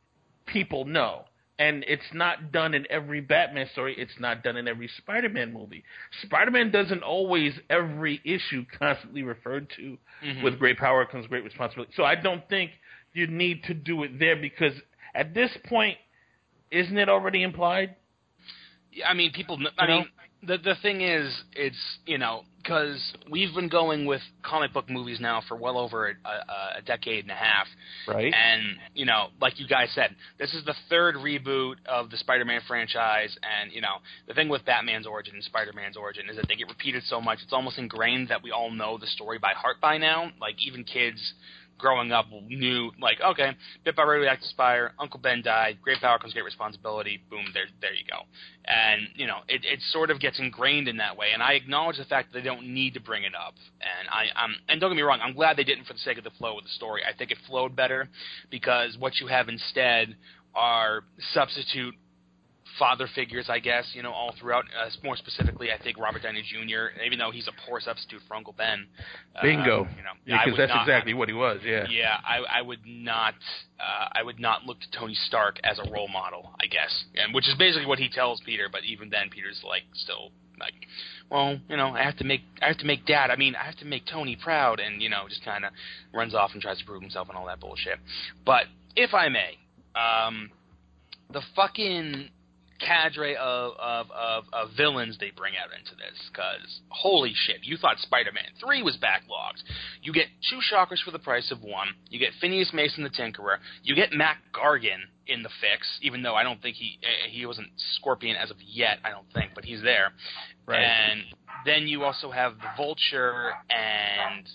people know. And it's not done in every Batman story. It's not done in every Spider-Man movie. Spider-Man doesn't always, every issue, constantly referred to Mm-hmm. with great power comes great responsibility. So I don't think you need to do it there, because at this point, isn't it already implied? Yeah, I mean, people. I You know? mean, the the thing is, it's you know, because we've been going with comic book movies now for well over a, a, a decade and a half, Right. and you know, like you guys said, this is the third reboot of the Spider-Man franchise, and you know, the thing with Batman's origin and Spider-Man's origin is that they get repeated so much, it's almost ingrained that we all know the story by heart by now. Like even kids growing up knew, like, okay, bit by radioactive fire, Uncle Ben died, great power comes great responsibility, boom, there there you go. And, you know, it, it sort of gets ingrained in that way, and I acknowledge the fact that they don't need to bring it up. And, I, I'm, and don't get me wrong, I'm glad they didn't for the sake of the flow of the story. I think it flowed better, because what you have instead are substitute father figures, I guess, you know, all throughout. Uh, more specifically, I think Robert Downey Junior, even though he's a poor substitute for Uncle Ben. Bingo. Uh, you know, Yeah, I because would that's not, exactly what he was, yeah. Yeah, I, I would not. Uh, I would not look to Tony Stark as a role model, I guess, and which is basically what he tells Peter. But even then, Peter's like still like, well, you know, I have to make I have to make Dad. I mean, I have to make Tony proud, and you know, just kind of runs off and tries to prove himself and all that bullshit. But if I may, um, the fucking cadre of, of, of, of villains they bring out into this, because holy shit, you thought Spider-Man three was backlogged. You get two Shockers for the price of one, you get Phineas Mason the Tinkerer, you get Mac Gargan in the fix, even though I don't think he he wasn't Scorpion as of yet, I don't think, but he's there. Right. And then you also have the Vulture, and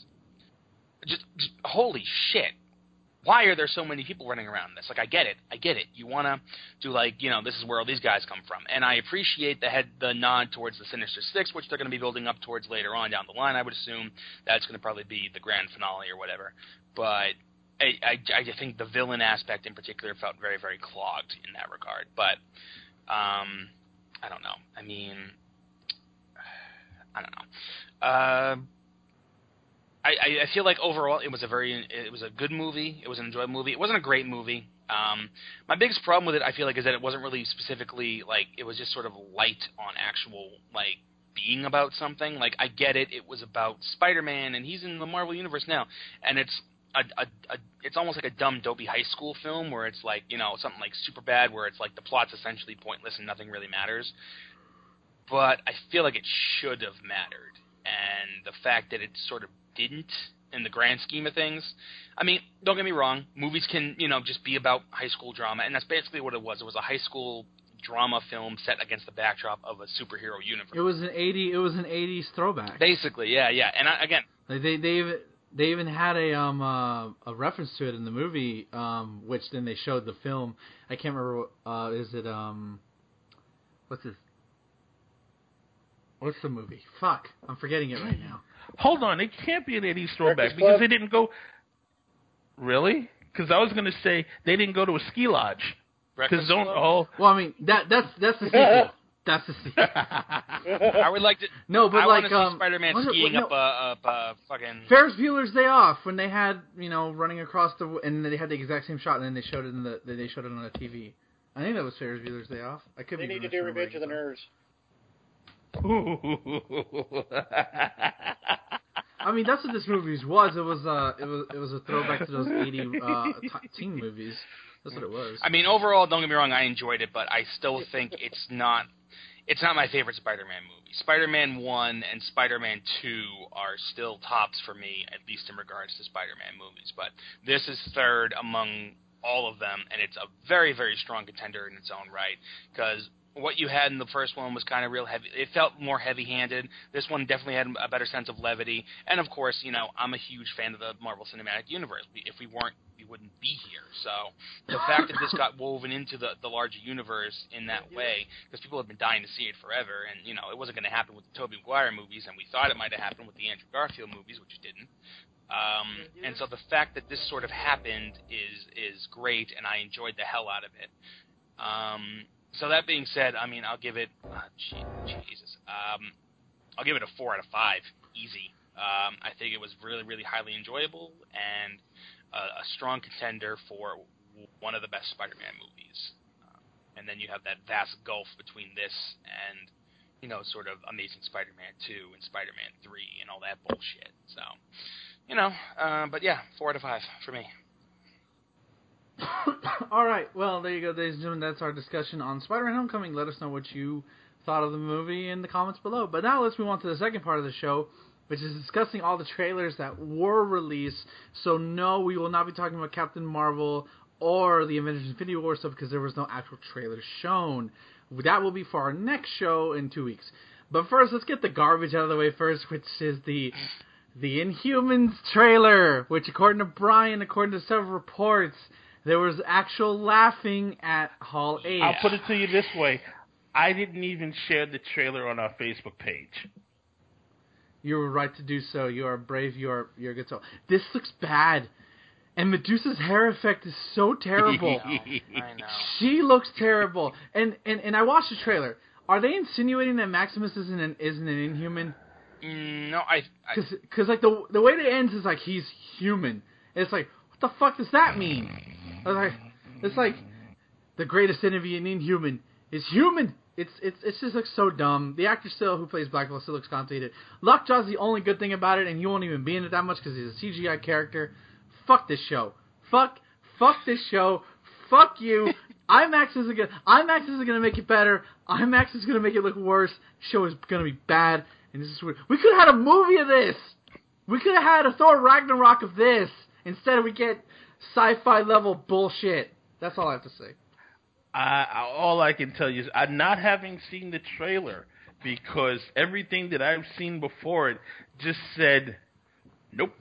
just, just holy shit. Why are there so many people running around this? Like, I get it. I get it. You want to do, like, you know, this is where all these guys come from. And I appreciate the head, the nod towards the Sinister Six, which they're going to be building up towards later on down the line, I would assume. That's going to probably be the grand finale or whatever. But I, I, I think the villain aspect in particular felt very, very clogged in that regard. But, um, I don't know. I mean, I don't know. Uh... I, I feel like overall it was a very it was a good movie. It was an enjoyable movie. It wasn't a great movie. Um, my biggest problem with it, I feel like, is that it wasn't really specifically like it was just sort of light on actual like being about something. Like I get it, it was about Spider-Man and he's in the Marvel universe now, and it's a, a, a it's almost like a dumb dopey high school film where it's like, you know, something like Superbad where it's like the plot's essentially pointless and nothing really matters. But I feel like it should have mattered, and the fact that it sort of didn't in the grand scheme of things. I mean, don't get me wrong, movies can, you know, just be about high school drama, and that's basically what it was. It was a high school drama film set against the backdrop of a superhero universe. It was an eighty. It was an eighties throwback. Basically, yeah, yeah. And I, again, like they they even they even had a um uh, a reference to it in the movie, um which then they showed the film. I can't remember. Uh, is it um what's this? What's the movie? Fuck, I'm forgetting it right now. Hold on, it can't be an eighties throwback Breakfast because Club? they didn't go. Really? Because I was going to say they didn't go to a ski lodge. Because Breakfast don't Club? all. Well, I mean that that's that's the sequel. That's the sequel. I would like to. No, but I like want to see um, Spider-Man was it- skiing no, up a, up a fucking. Ferris Bueller's Day Off, when they had, you know, running across the and they had the exact same shot, and then they showed it in the they showed it on the T V. I think that was Ferris Bueller's Day Off. I could They be need to do Revenge of the Nerds. I mean, that's what this movie was. It was uh, it was it was a throwback to those eighty uh, t- teen movies. That's what it was. I mean, overall, don't get me wrong, I enjoyed it, but I still think it's not. It's not my favorite Spider-Man movie. Spider-Man one and Spider-Man two are still tops for me, at least in regards to Spider-Man movies. But this is third among all of them, and it's a very, very strong contender in its own right. Because what you had in the first one was kind of real heavy. It felt more heavy-handed. This one definitely had a better sense of levity. And, of course, you know, I'm a huge fan of the Marvel Cinematic Universe. We, if we weren't, we wouldn't be here. So the fact that this got woven into the, the larger universe in that way, because people have been dying to see it forever, and, you know, it wasn't going to happen with the Tobey Maguire movies, and we thought it might have happened with the Andrew Garfield movies, which it didn't. Um, and so the fact that this sort of happened is is great, and I enjoyed the hell out of it. Um... So that being said, I mean, I'll give it, uh, gee, Jesus, um, I'll give it a four out of five, easy. Um, I think it was really, really highly enjoyable and a, a strong contender for one of the best Spider-Man movies. Uh, and then you have that vast gulf between this and, you know, sort of Amazing Spider-Man two and Spider-Man three and all that bullshit. So, you know, uh, but yeah, four out of five for me. All right, well, there you go, ladies and gentlemen. That's our discussion on Spider-Man Homecoming. Let us know what you thought of the movie in the comments below. But now let's move on to the second part of the show, which is discussing all the trailers that were released. So no, we will not be talking about Captain Marvel or the Avengers Infinity War stuff because there was no actual trailer shown. That will be for our next show in two weeks. But first, let's get the garbage out of the way first, which is the the Inhumans trailer, which according to Brian, according to several reports, there was actual laughing at Hall eight. I'll put it to you this way. I didn't even share the trailer on our Facebook page. You were right to do so. You are brave. You are you're a good soul. This looks bad. And Medusa's hair effect is so terrible. I know. I know. She looks terrible. And, and and I watched the trailer. Are they insinuating that Maximus isn't an, isn't an Inhuman? Mm, no, I... Because, I... like, the the way it ends is like, he's human. And it's like, what the fuck does that mean? I was like, it's like the greatest enemy in Inhuman is human. It's it's it's just looks so dumb. The actor still who plays Black Bolt still looks complicated. Lockjaw's the only good thing about it, and he won't even be in it that much because he's a C G I character. Fuck this show. Fuck fuck this show. Fuck you. IMAX isn't gonna IMAX isn't gonna make it better. IMAX is gonna make it look worse. The show is gonna be bad, and this is weird. We could have had a movie of this. We could have had a Thor Ragnarok of this. Instead, we get sci-fi level bullshit. That's all I have to say. I, all I can tell you is I'm not having seen the trailer because everything that I've seen before it just said nope.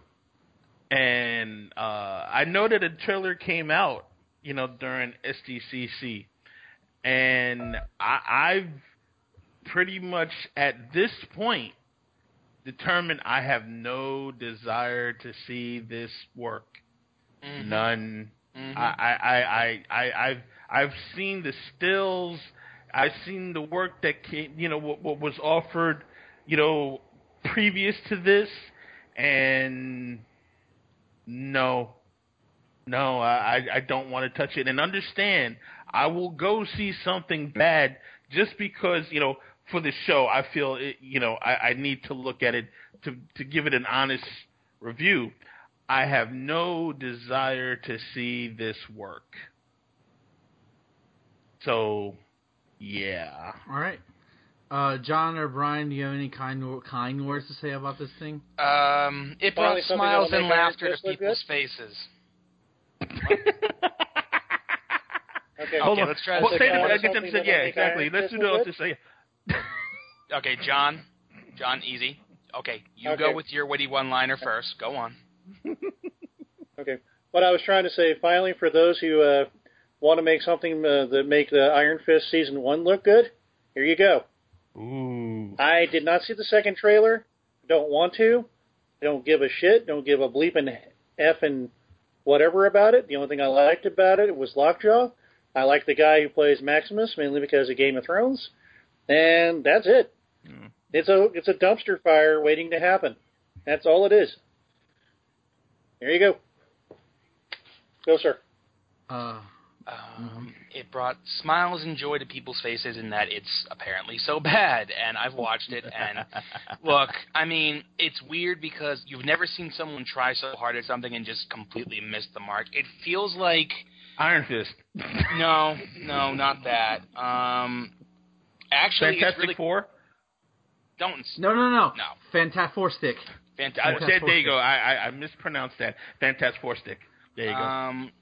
And uh, I know that a trailer came out, you know, during S D C C, and I, I've pretty much at this point determined I have no desire to see this work. Mm-hmm. None. Mm-hmm. I, I, I, I, I've, I've seen the stills. I've seen the work that came, you know, what, what was offered, you know, previous to this, and no, no, I, I don't want to touch it. And understand, I will go see something bad just because, you know, for the show, I feel, it, you know, I, I need to look at it to to give it an honest review. I have no desire to see this work. So, yeah. All right. Uh, John or Brian, do you have any kind kind words to say about this thing? Um, it brought smiles and laughter to people's faces. Okay, hold okay, on. Let's try well, to say say get them to say, yeah, exactly. Let's do the to say. Okay, John. John, easy. Okay, you okay. go with your witty one-liner first. Go on. Okay. What I was trying to say, finally, for those who uh, want to make something uh, that make the Iron Fist Season one look good, here you go. Ooh. I did not see the second trailer. Don't want to. Don't give a shit. Don't give a bleeping effing whatever about it. The only thing I liked about it was Lockjaw. I like the guy who plays Maximus, mainly because of Game of Thrones. And that's it. Mm. It's a it's a dumpster fire waiting to happen. That's all it is. There you go. Go, sir. Uh, um, it brought smiles and joy to people's faces in that it's apparently so bad, and I've watched it, and look, I mean, it's weird because you've never seen someone try so hard at something and just completely miss the mark. It feels like... Iron Fist. No, no, not that. Um, actually, Fantastic it's really... Four? Don't... No, no, no. No. Fantastic Four Stick. Fantastic. There, there you go. I, I, I mispronounced that. Fantastic Four Stick. There you go. Um,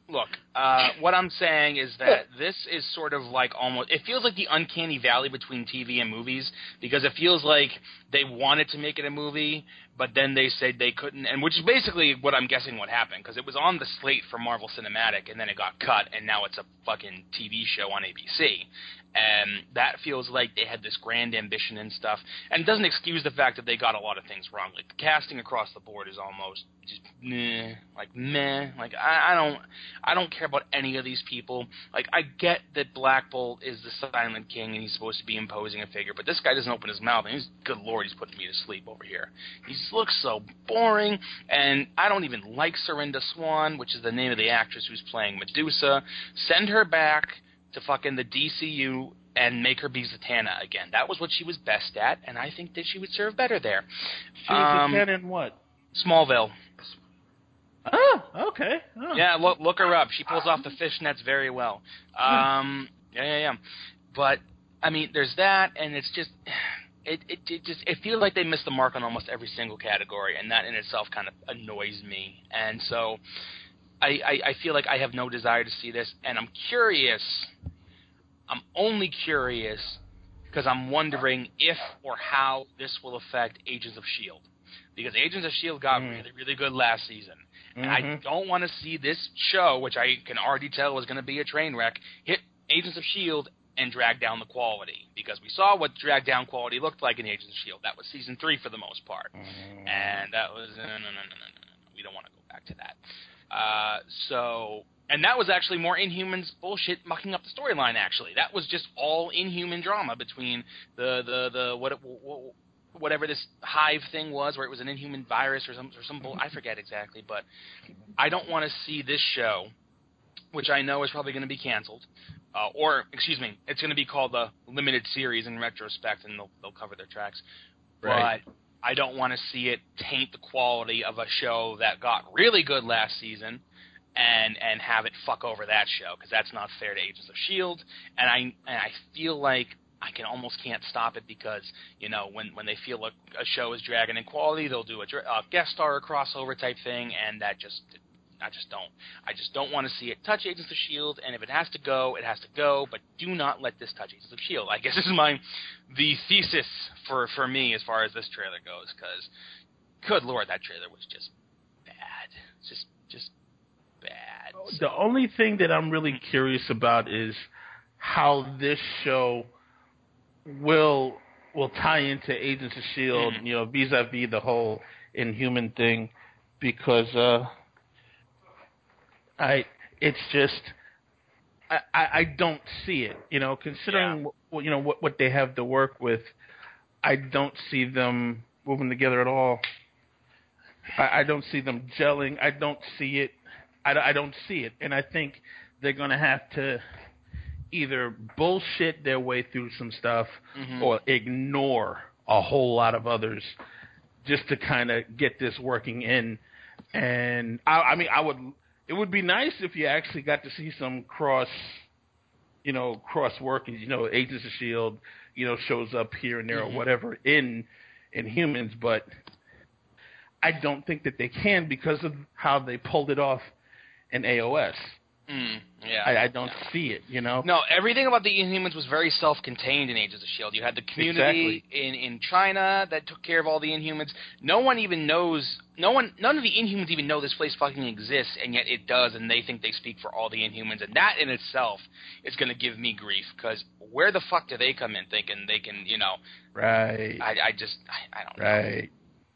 Look, uh, what I'm saying is that this is sort of like almost – it feels like the uncanny valley between T V and movies because it feels like they wanted to make it a movie, but then they said they couldn't, and which is basically what I'm guessing what happened because it was on the slate for Marvel Cinematic, and then it got cut, and now it's a fucking T V show on A B C. And that feels like they had this grand ambition and stuff. And it doesn't excuse the fact that they got a lot of things wrong. Like, the casting across the board is almost just meh. Like, meh. Like, I, I don't I don't care about any of these people. Like, I get that Black Bolt is the Silent King and he's supposed to be imposing a figure, but this guy doesn't open his mouth, and he's, good lord, he's putting me to sleep over here. He looks so boring, and I don't even like Serinda Swan, which is the name of the actress who's playing Medusa. Send her back to fucking the D C U and make her be Zatanna again. That was what she was best at, and I think that she would serve better there. She was um, Zatanna in what? Smallville. Oh, okay. Oh. Yeah, look look her up. She pulls off the fishnets very well. Um, yeah, yeah, yeah. But I mean, there's that, and it's just it, it it just it feels like they missed the mark on almost every single category, and that in itself kind of annoys me. And so I, I, I feel like I have no desire to see this, and I'm curious. I'm only curious because I'm wondering if or how this will affect Agents of S H I E L D. Because Agents of S H I E L D got mm. really, really good last season. And mm-hmm. I don't want to see this show, which I can already tell is going to be a train wreck, hit Agents of S H I E L D and drag down the quality. Because we saw what drag down quality looked like in Agents of S H I E L D. That was season three for the most part. Mm. And that was, no, no, no, no, no, no. We don't want to go back to that. Uh, so... And that was actually more Inhumans bullshit mucking up the storyline, actually. That was just all Inhuman drama between the, the, the what, what, whatever this hive thing was, where it was an Inhuman virus or some, or some bull, I forget exactly. But I don't want to see this show, which I know is probably going to be canceled, uh, or, excuse me, it's going to be called the Limited Series in retrospect, and they'll, they'll cover their tracks. Right. But I don't want to see it taint the quality of a show that got really good last season, and and have it fuck over that show, because that's not fair to Agents of S H I E L D, and I and I feel like I can almost can't stop it because, you know, when, when they feel like a show is dragging in quality, they'll do a, a guest star or crossover type thing, and that just, I just don't. I just don't want to see it touch Agents of S H I E L D, and if it has to go, it has to go, but do not let this touch Agents of S H I E L D. I guess this is my, the thesis for, for me as far as this trailer goes, because, good lord, that trailer was just bad. Just, just bad. So. The only thing that I'm really curious about is how this show will will tie into Agents of S H I E L D, mm-hmm. you know, vis-a-vis the whole Inhuman thing, because uh, I it's just I, I, I don't see it, you know, considering yeah. what, you know what what they have to work with. I don't see them moving together at all. I, I don't see them gelling. I don't see it. I, I don't see it, and I think they're going to have to either bullshit their way through some stuff mm-hmm. or ignore a whole lot of others just to kind of get this working in. And I, I mean, I would. It would be nice if you actually got to see some cross, you know, cross working. You know, Agents of S H I E L D, you know, shows up here and there mm-hmm. or whatever in in Humans, but I don't think that they can because of how they pulled it off in A O S. Mm, yeah, I, I don't yeah. see it, you know? No, everything about the Inhumans was very self-contained in Agents of S H I E L D. You had the community exactly. in, in China that took care of all the Inhumans. No one even knows, no one, none of the Inhumans even know this place fucking exists, and yet it does, and they think they speak for all the Inhumans, and that in itself is going to give me grief, because where the fuck do they come in thinking they can, you know... Right. I, I just, I, I don't know. Right.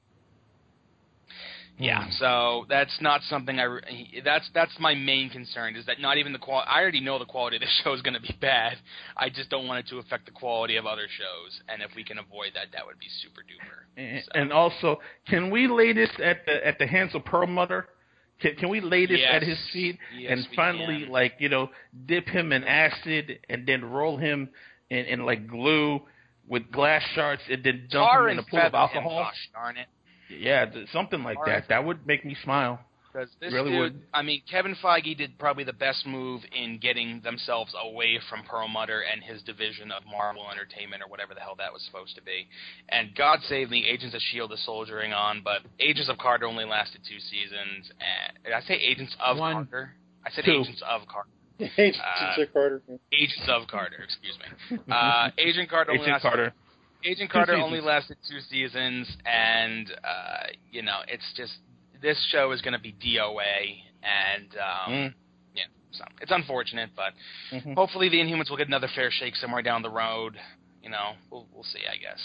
Yeah, so that's not something I. That's that's my main concern is that not even the quality. I already know the quality of this show is going to be bad. I just don't want it to affect the quality of other shows, and if we can avoid that, that would be super duper. And, so. and also, can we lay this at the at the hands of Perlmutter? Can, can we lay this yes. at his feet yes, and finally, can. like you know, dip him in acid and then roll him in, in like glue with glass shards and then dump Tar him in a pool of alcohol? Him, gosh darn it. Yeah, something like that. That would make me smile. Because this really dude, would. I mean, Kevin Feige did probably the best move in getting themselves away from Perlmutter and his division of Marvel Entertainment or whatever the hell that was supposed to be. And God save me, Agents of S H I E L D is soldiering on, but Agents of Carter only lasted two seasons. And, did I say Agents of One. Carter? I said Two. Agents of Carter. Agents Uh, of Carter. Agents of Carter, excuse me. Uh, Agent Carter only Agent lasted, Carter. Agent Two Carter seasons. only lasted two seasons, and uh, you know, it's just this show is going to be D O A, and um, Mm. yeah, so it's unfortunate, but Mm-hmm. hopefully the Inhumans will get another fair shake somewhere down the road. You know, we'll we'll see, I guess.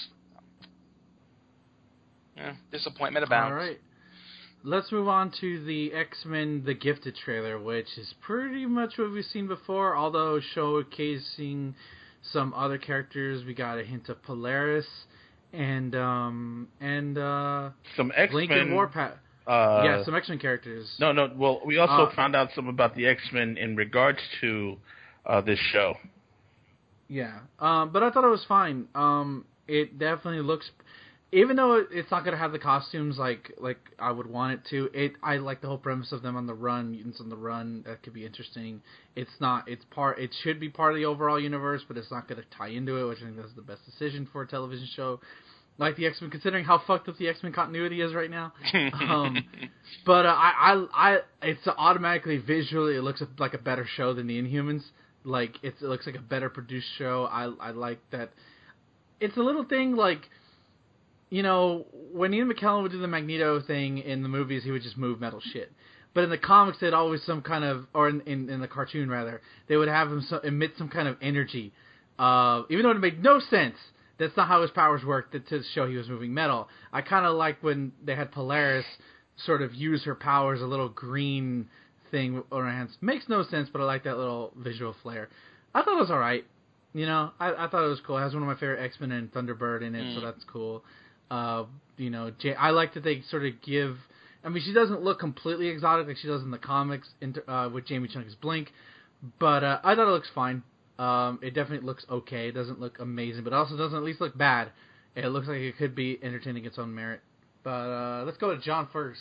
Yeah, disappointment about. All right. Let's move on to the X-Men The Gifted trailer, which is pretty much what we've seen before, although showcasing some other characters. We got a hint of Polaris and um and uh Some Blink and X-Men. Warpath. Uh, yeah, some X-Men characters. No, no. Well, we also Uh, found out some about the X-Men in regards to uh, this show. Yeah, um, but I thought it was fine. Um, it definitely looks, even though it- it's not gonna have the costumes like like I would want it to. It I like the whole premise of them on the run, mutants on the run. That could be interesting. It's not. It's part. It should be part of the overall universe, but it's not gonna tie into it, which I think that's the best decision for a television show like the X-Men, considering how fucked up the X-Men continuity is right now. Um, but uh, I, I, I, it's automatically visually it looks like a better show than the Inhumans. Like it's, it looks like a better produced show. I, I like that. It's a little thing like, you know, when Ian McKellen would do the Magneto thing in the movies, he would just move metal shit. But in the comics, they'd always some kind of, or in, in, in the cartoon rather, they would have him so, emit some kind of energy. Uh, even though it made no sense. That's not how his powers worked to, to show he was moving metal. I kind of like when they had Polaris sort of use her powers, a little green thing on her hands. Makes no sense, but I like that little visual flair. I thought it was alright. You know, I, I thought it was cool. It has one of my favorite X-Men and Thunderbird in it, mm. so that's cool. Uh, you know, J- I like that they sort of give... I mean, she doesn't look completely exotic like she does in the comics inter, uh, with Jamie Chung's Blink, but uh, I thought it looks fine. Um, it definitely looks okay. It doesn't look amazing, but it also doesn't at least look bad. It looks like it could be entertaining its own merit. But uh, let's go to John first.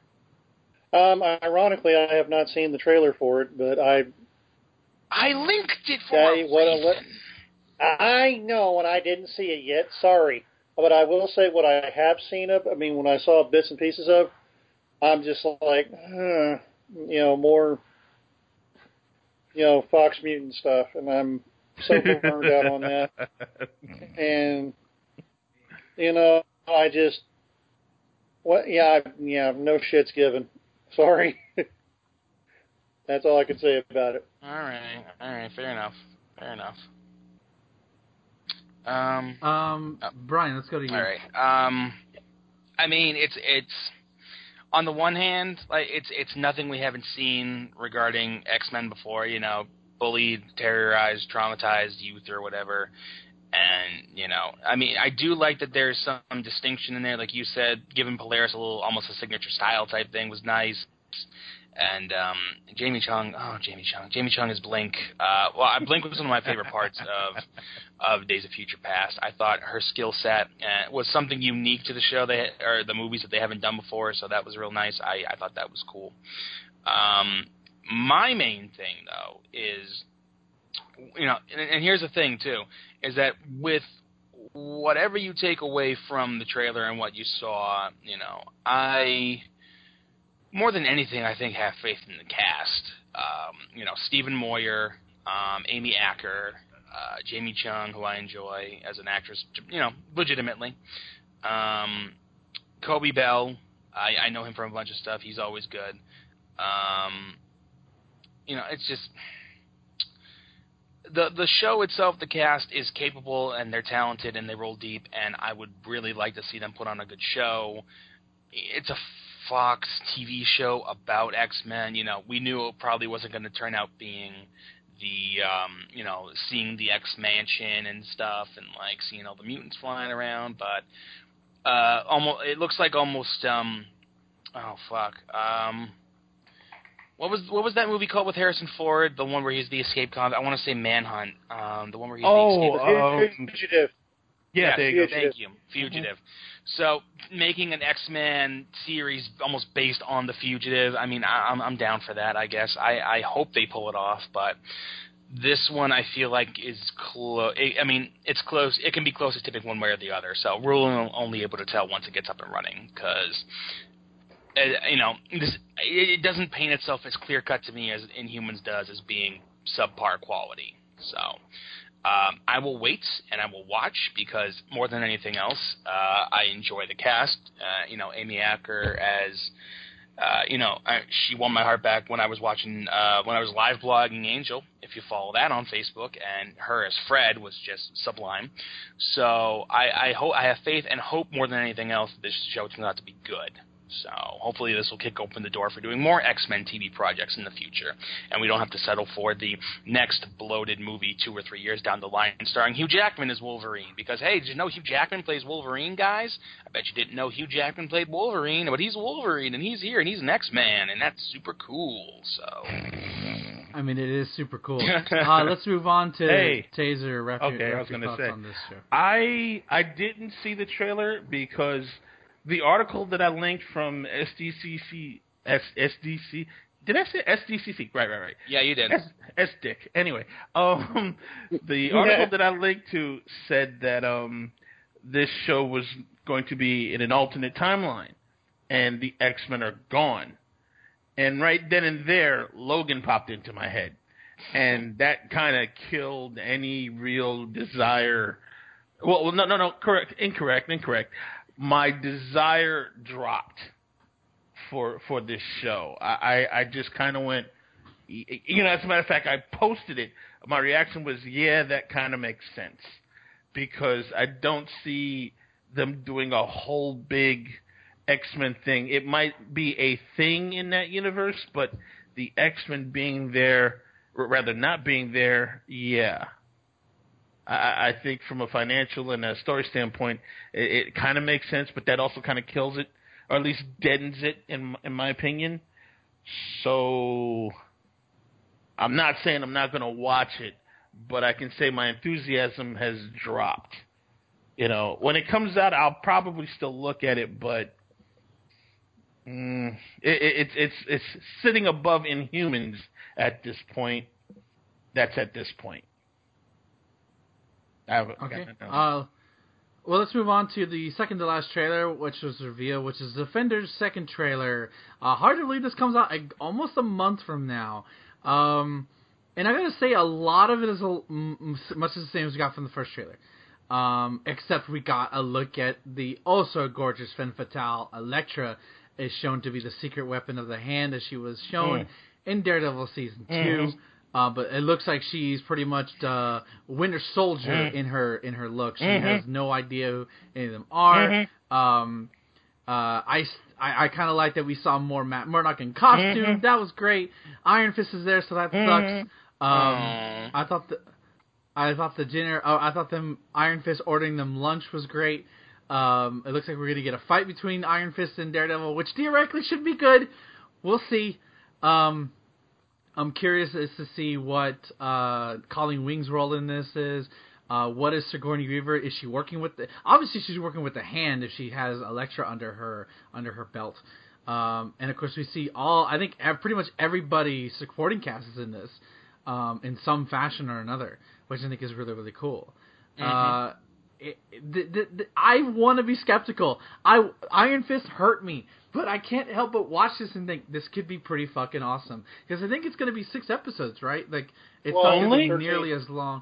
Um, ironically, I have not seen the trailer for it, but I... I linked it for I, a what, reason. What, I know, and I didn't see it yet. Sorry. But I will say what I have seen of, I mean, when I saw bits and pieces of, I'm just like, uh, you know, more... you know, Fox Mutant stuff, and I'm so burned out on that. And, you know, I just, what, yeah, I, yeah, no shit's given. Sorry. That's all I can say about it. All right, all right, fair enough, fair enough. Um, um, oh. Brian, let's go to you. All right. Um, I mean, it's it's. On the one hand, like it's it's nothing we haven't seen regarding X-Men before, you know, bullied, terrorized, traumatized youth or whatever. And, you know, I mean, I do like that there's some distinction in there. Like you said, giving Polaris a little, almost a signature style type thing was nice. And um, Jamie Chung, oh, Jamie Chung. Jamie Chung is Blink. Uh, well, Blink was one of my favorite parts of of Days of Future Past. I thought her skill set uh, was something unique to the show, they, or the movies that they haven't done before, so that was real nice. I, I thought that was cool. Um, my main thing, though, is, you know, and, and here's the thing, too, is that with whatever you take away from the trailer and what you saw, you know, I... more than anything, I think, have faith in the cast. Um, you know, Stephen Moyer, um, Amy Acker, uh, Jamie Chung, who I enjoy as an actress, you know, legitimately. Um, Kobe Bell, I, I know him from a bunch of stuff. He's always good. Um, you know, it's just... The the show itself, the cast, is capable, and they're talented, and they roll deep, and I would really like to see them put on a good show. It's a Fox T V show about X-Men. You know, we knew it probably wasn't going to turn out being the, um, you know, seeing the X-Mansion and stuff, and, like, seeing all the mutants flying around, but uh, almost it looks like almost, um, oh, fuck, um... What was what was that movie called with Harrison Ford? The one where he's the escape convict. I want to say Manhunt. Um, the one where he's oh, the escape um, Fugitive. Yeah, yes, there you thank go. you. Fugitive. Mm-hmm. So making an X-Men series almost based on the Fugitive. I mean, I, I'm I'm down for that. I guess I, I hope they pull it off, but this one I feel like is close. I mean, it's close. It can be close to tipping one way or the other. So we're only able to tell once it gets up and running because. uh, you know, this, it doesn't paint itself as clear cut to me as Inhumans does as being subpar quality. So um, I will wait and I will watch because more than anything else, uh, I enjoy the cast. Uh, you know, Amy Acker as uh, you know, I, she won my heart back when I was watching uh, when I was live blogging Angel. If you follow that on Facebook, and her as Fred was just sublime. So I, I hope I have faith and hope more than anything else that this show turns out to be good. So hopefully this will kick open the door for doing more X-Men T V projects in the future, and we don't have to settle for the next bloated movie two or three years down the line starring Hugh Jackman as Wolverine. Because, hey, did you know Hugh Jackman plays Wolverine, guys? I bet you didn't know Hugh Jackman played Wolverine, but he's Wolverine, and he's here, and he's an X-Man, and that's super cool, so... I mean, it is super cool. uh, let's move on to hey. Taser. Wrap your, okay, wrap I was your going to thoughts say, on this show. I, I didn't see the trailer because... The article that I linked from S D C C, S, SDC, did I say S D C C? Right, right, right. Yeah, you did. S, S-Dick. Anyway, um, the article that I linked to said that um, this show was going to be in an alternate timeline, and the X-Men are gone. And right then and there, Logan popped into my head, and that kind of killed any real desire. Well, well, no, no, no, correct, incorrect, incorrect. My desire dropped for for this show. I, I, I just kind of went, you know, as a matter of fact, I posted it. My reaction was, yeah, that kind of makes sense. Because I don't see them doing a whole big X-Men thing. It might be a thing in that universe, but the X-Men being there, or rather not being there, yeah. I, I think from a financial and a story standpoint, it, it kind of makes sense, but that also kind of kills it, or at least deadens it, in in my opinion. So I'm not saying I'm not going to watch it, but I can say my enthusiasm has dropped. You know, when it comes out, I'll probably still look at it, but mm, it, it, it's it's it's sitting above Inhumans at this point. That's at this point. Okay. Uh, well, let's move on to the second to last trailer, which was revealed, which is Defender's second trailer. Uh, hard to believe this comes out like, almost a month from now. Um, and I gotta say, a lot of it is a, m- much the same as we got from the first trailer. Um, except we got a look at the also gorgeous Femme Fatale. Elektra is shown to be the secret weapon of the Hand, as she was shown mm. in Daredevil Season two. Mm-hmm. Uh, but it looks like she's pretty much the Winter Soldier mm. in her in her look. She mm-hmm. has no idea who any of them are. Mm-hmm. Um, uh, I, I, I kind of like that we saw more Matt Murdock in costume. Mm-hmm. That was great. Iron Fist is there, so that mm-hmm. sucks. Um, I thought the I thought the dinner. Oh, I thought them Iron Fist ordering them lunch was great. Um, it looks like we're gonna get a fight between Iron Fist and Daredevil, which theoretically should be good. We'll see. Um, I'm curious as to see what uh, Colleen Wing's role in this is. Uh, what is Sigourney Weaver? Is she working with the? Obviously, she's working with the Hand if she has Elektra under her under her belt. Um, and of course, we see all. I think pretty much everybody supporting cast is in this um, in some fashion or another, which I think is really really cool. Mm-hmm. Uh, it, the, the, the, I want to be skeptical. I Iron Fist hurt me. But I can't help but watch this and think this could be pretty fucking awesome. Because I think it's going to be six episodes, right? Like, it's well, not going to be nearly as long.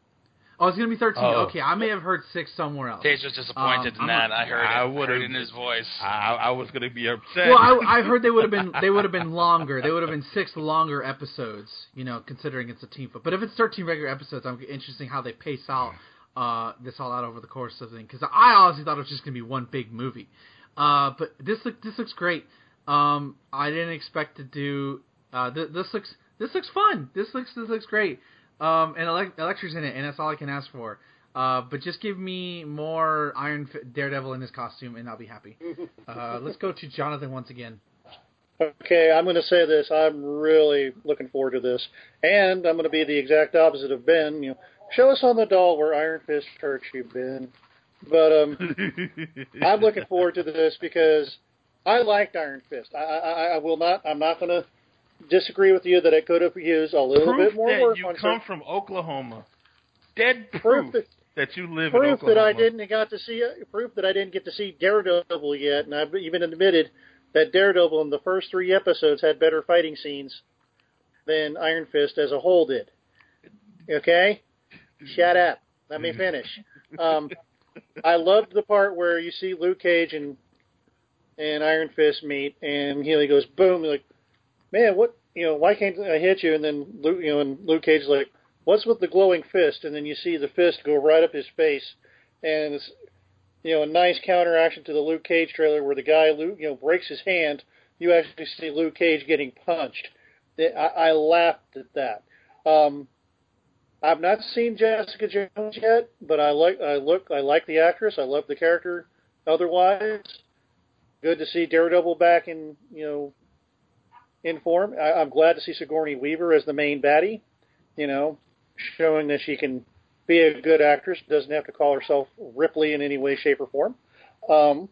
Oh, it's going to be thirteen. Oh. Okay, I may have heard six somewhere else. Taser's disappointed um, in that. A, I heard it. I, I heard it in his voice. I, I was going to be upset. Well, I, I heard they would have been they would have been longer. They would have been six longer episodes, you know, considering it's a team. But if it's thirteen regular episodes, I'm interested how they pace out uh, this all out over the course of the thing. Because I honestly thought it was just going to be one big movie. Uh, but this look this looks great. Um, I didn't expect to do. Uh, th- this looks this looks fun. This looks this looks great. Um, and elect- Elektra's in it, and that's all I can ask for. Uh, but just give me more Iron F- Daredevil in his costume, and I'll be happy. Uh, let's go to Jonathan once again. Okay, I'm going to say this. I'm really looking forward to this, and I'm going to be the exact opposite of Ben. You know, show us on the doll where Iron Fist hurt you, Ben. But um, I'm looking forward to this because I liked Iron Fist. I, I, I will not. I'm not going to disagree with you that it could have used a little proof bit more that work. You on come certain, from Oklahoma. Dead proof, proof that, that you live proof in Oklahoma. that I didn't got to see. Proof that I didn't get to see Daredevil yet, and I've even admitted that Daredevil in the first three episodes had better fighting scenes than Iron Fist as a whole did. Okay? Shut up. Let me finish. Um, I loved the part where you see Luke Cage and and Iron Fist meet, and he goes, boom, you're like, man, what, you know, why can't I hit you? And then Luke, you know, and Luke Cage is like, what's with the glowing fist? And then you see the fist go right up his face, and it's, you know, a nice counteraction to the Luke Cage trailer where the guy, Luke, you know, breaks his hand. You actually see Luke Cage getting punched. I, I laughed at that. Um, I've not seen Jessica Jones yet, but I like, I look, I like the actress. I love the character. Otherwise, good to see Daredevil back in, you know, in form. I, I'm glad to see Sigourney Weaver as the main baddie, you know, showing that she can be a good actress, doesn't have to call herself Ripley in any way, shape, or form. Um,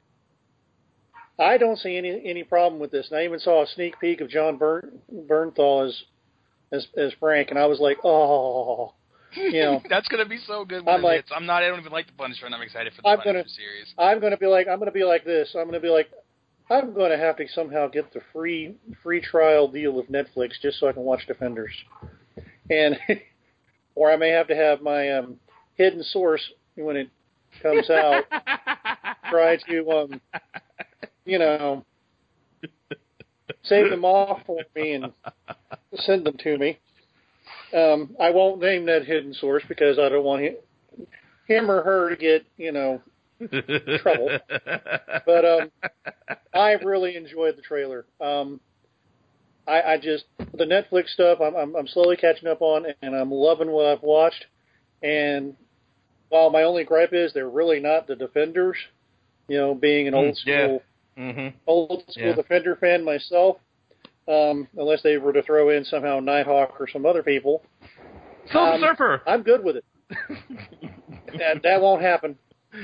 I don't see any any problem with this. And I even saw a sneak peek of John Bern, Bernthal as, as as Frank, and I was like, oh, you know, that's gonna be so good when I'm it like, hits. I'm not. I don't even like the Punisher, and I'm excited for the I'm Punisher gonna, series. I'm gonna be like, I'm gonna be like this. I'm gonna be like, I'm gonna have to somehow get the free free trial deal with Netflix just so I can watch Defenders, and or I may have to have my um, hidden source when it comes out. Try to, um, you know, save them off for me and send them to me. Um, I won't name that hidden source because I don't want him, him or her to get, you know, trouble. But um, I really enjoyed the trailer. Um, I, I just the Netflix stuff I'm, I'm I'm slowly catching up on, and I'm loving what I've watched. And while my only gripe is they're really not the Defenders, you know, being an old school yeah. mm-hmm. old school yeah. Defender fan myself, um, unless they were to throw in somehow Nighthawk or some other people. Silver um, Surfer. I'm good with it. that that won't happen.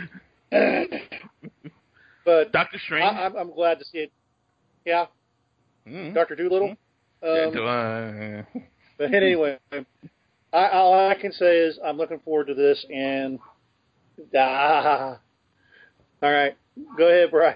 But Doctor Strange. I, I'm, I'm glad to see it. Yeah. Mm-hmm. Doctor Doolittle. Mm-hmm. Um, uh, but anyway, I, all I can say is I'm looking forward to this. And ah, all right, go ahead, Brian.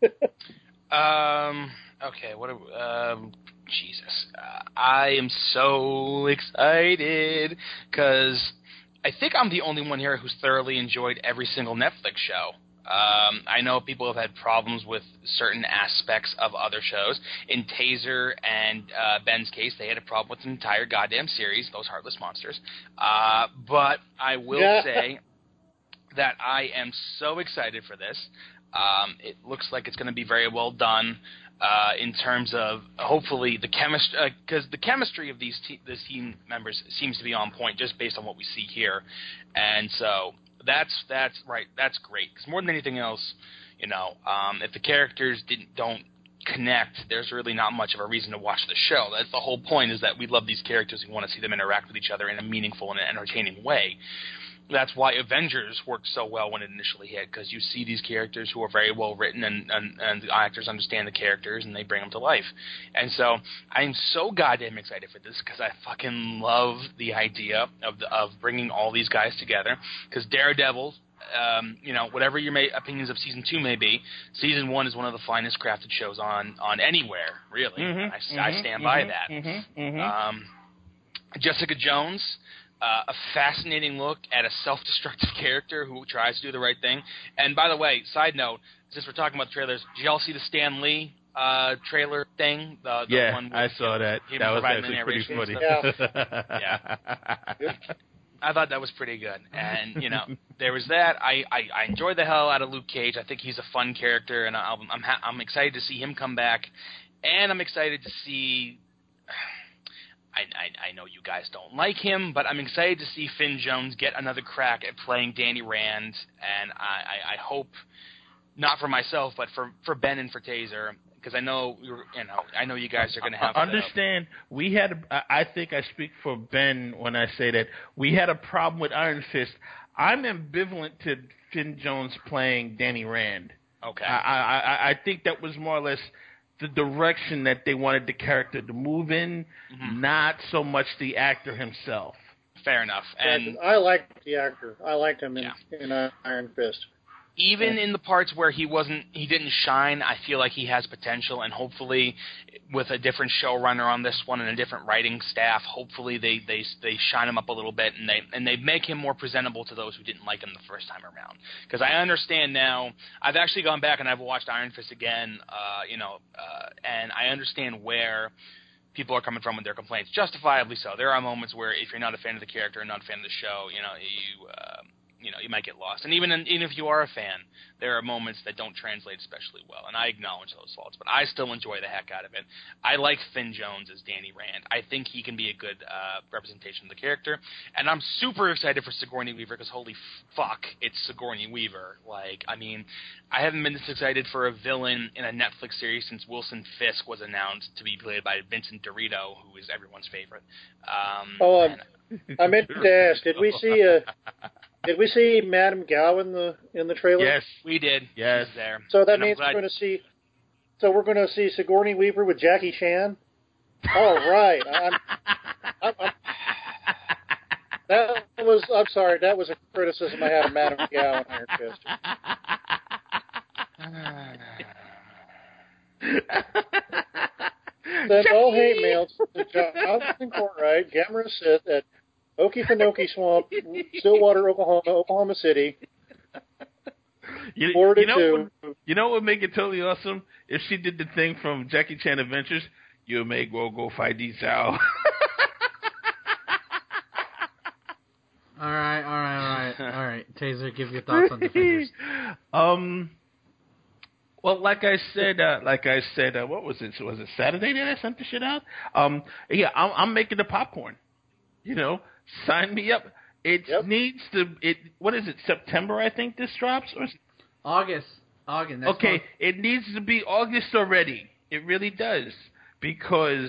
um. Okay. What? Are, um. Jesus. Uh, I am so excited because I think I'm the only one here who's thoroughly enjoyed every single Netflix show. Um, I know people have had problems with certain aspects of other shows. In Taser and uh, Ben's case, they had a problem with the entire goddamn series, those heartless monsters. Uh, but I will Yeah. say that I am so excited for this. Um, it looks like it's going to be very well done uh, in terms of hopefully the chemistry, because uh, the chemistry of these te- these team members seems to be on point just based on what we see here, and so. That's that's right. That's great. Because more than anything else, you know, um, if the characters didn't don't connect, there's really not much of a reason to watch the show. That's the whole point. Is that we love these characters. We want to see them interact with each other in a meaningful and entertaining way. That's why Avengers worked so well when it initially hit, because you see these characters who are very well written, and, and, and the actors understand the characters, and they bring them to life. And so I'm so goddamn excited for this, because I fucking love the idea of the, of bringing all these guys together, because Daredevil, um, you know, whatever your may, opinions of Season two may be, Season one is one of the finest crafted shows on, on anywhere, really. Mm-hmm, I, mm-hmm, I stand mm-hmm, by that. Mm-hmm, mm-hmm. Um, Jessica Jones... Uh, a fascinating look at a self-destructive character who tries to do the right thing. And by the way, side note, since we're talking about the trailers, did y'all see the Stan Lee uh, trailer thing? The, the yeah, one with, I saw you know, that. him That was providing actually the pretty narration funny. and stuff. Yeah. I thought that was pretty good. And, you know, there was that. I, I, I enjoyed the hell out of Luke Cage. I think he's a fun character, and I'm, I'm, ha- I'm excited to see him come back. And I'm excited to see... I, I, I know you guys don't like him, but I'm excited to see Finn Jones get another crack at playing Danny Rand, and I, I, I hope, not for myself, but for, for Ben and for Taser, because I know you know I know you guys are going to have. Understand? To... We had. I think I speak for Ben when I say that we had a problem with Iron Fist. I'm ambivalent to Finn Jones playing Danny Rand. Okay. I, I, I think that was more or less the direction that they wanted the character to move in, mm-hmm. not so much the actor himself. Fair enough. And I liked the actor. I liked him in, yeah. in uh, Iron Fist. even in the parts where he wasn't, he didn't shine, I feel like he has potential, and hopefully, with a different showrunner on this one and a different writing staff, hopefully they, they they shine him up a little bit and they and they make him more presentable to those who didn't like him the first time around. Because I understand now, I've actually gone back and I've watched Iron Fist again, uh, you know, uh, and I understand where people are coming from with their complaints, justifiably so. There are moments where if you're not a fan of the character and not a fan of the show, you know, you. Uh, you know, you might get lost. And even in, even if you are a fan, there are moments that don't translate especially well, and I acknowledge those faults, but I still enjoy the heck out of it. I like Finn Jones as Danny Rand. I think he can be a good uh, representation of the character, and I'm super excited for Sigourney Weaver because holy fuck, it's Sigourney Weaver. Like, I mean, I haven't been this excited for a villain in a Netflix series since Wilson Fisk was announced to be played by Vincent Dorito, who is everyone's favorite. Um, oh, um, and, I meant to ask, did we see a... Did we see Madame Gao in the in the trailer? Yes, we did. Yes, She's there. So that and means we're going to see. So we're going to see Sigourney Weaver with Jackie Chan. All right. I'm, I'm, I'm, that was. I'm sorry. That was a criticism I had of Madame Gao and Iron Fist. Send all hate mails to Jonathan Courtwright, Gamera Sith at Okefenokee Swamp, Stillwater, Oklahoma, Oklahoma City. You, Four to you know two. What, you know what would make it totally awesome? If she did the thing from Jackie Chan Adventures, you may go go fight these out. All right, all right, all right, all right. Taser, give your thoughts on Defenders. um. Well, like I said, uh, like I said, uh, what was it? Was it Saturday that I sent the shit out? Um. Yeah, I'm, I'm making the popcorn. You know, sign me up. It yep. needs to. It. What is it? September, I think this drops. Or August. August. Next okay, month. it needs to be August already. It really does, because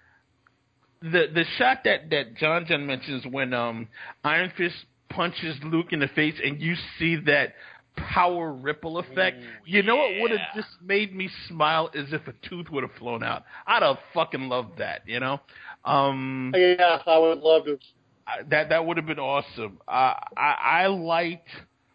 the the shot that, that John John mentions when um Iron Fist punches Luke in the face and you see that power ripple effect. Ooh, you know yeah. what would have just made me smile as if a tooth would have flown out. I'd have fucking loved that. You know. Um, yeah, I would love to. I, that that would have been awesome. Uh, I I liked.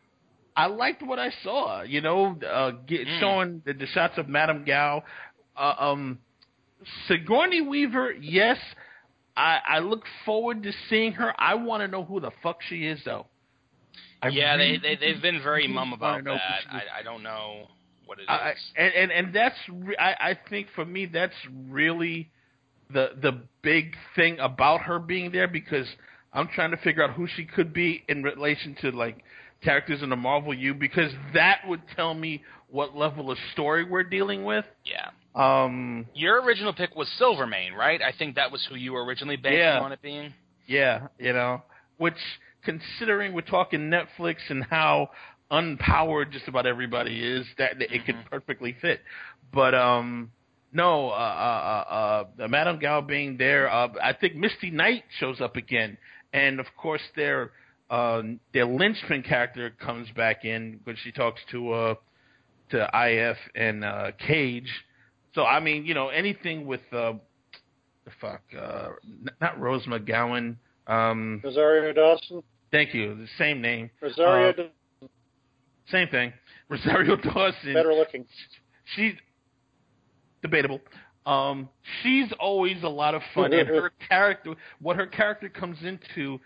I liked what I saw, you know, uh, get, mm. showing the, the shots of Madame Gao. Uh, um, Sigourney Weaver, yes, I, I look forward to seeing her. I want to know who the fuck she is, though. I yeah, really, they, they, they've been very really mum about know that. I, I don't know what it is. I, and, and, and that's, re- I, I think for me, that's really the the big thing about her being there, because I'm trying to figure out who she could be in relation to, like, characters in the Marvel U, because that would tell me what level of story we're dealing with. Yeah. Um, Your original pick was Silvermane, right? I think that was who you were originally banking yeah. on it being. Yeah, you know, which, considering we're talking Netflix and how unpowered just about everybody is, that, that mm-hmm. it could perfectly fit. But um, no, uh, uh, uh, uh, Madame Gao being there, uh, I think Misty Knight shows up again, and of course their uh, their linchpin character comes back in when she talks to uh, to I F and uh, Cage. So I mean, you know, anything with uh, the fuck, uh, not Rose McGowan. Um, Rosario Dawson. Thank you. The same name. Rosario. Uh, Dawson. Same thing. Rosario Dawson. Better looking. She's debatable. Um, she's always a lot of fun, and her character, what her character comes into,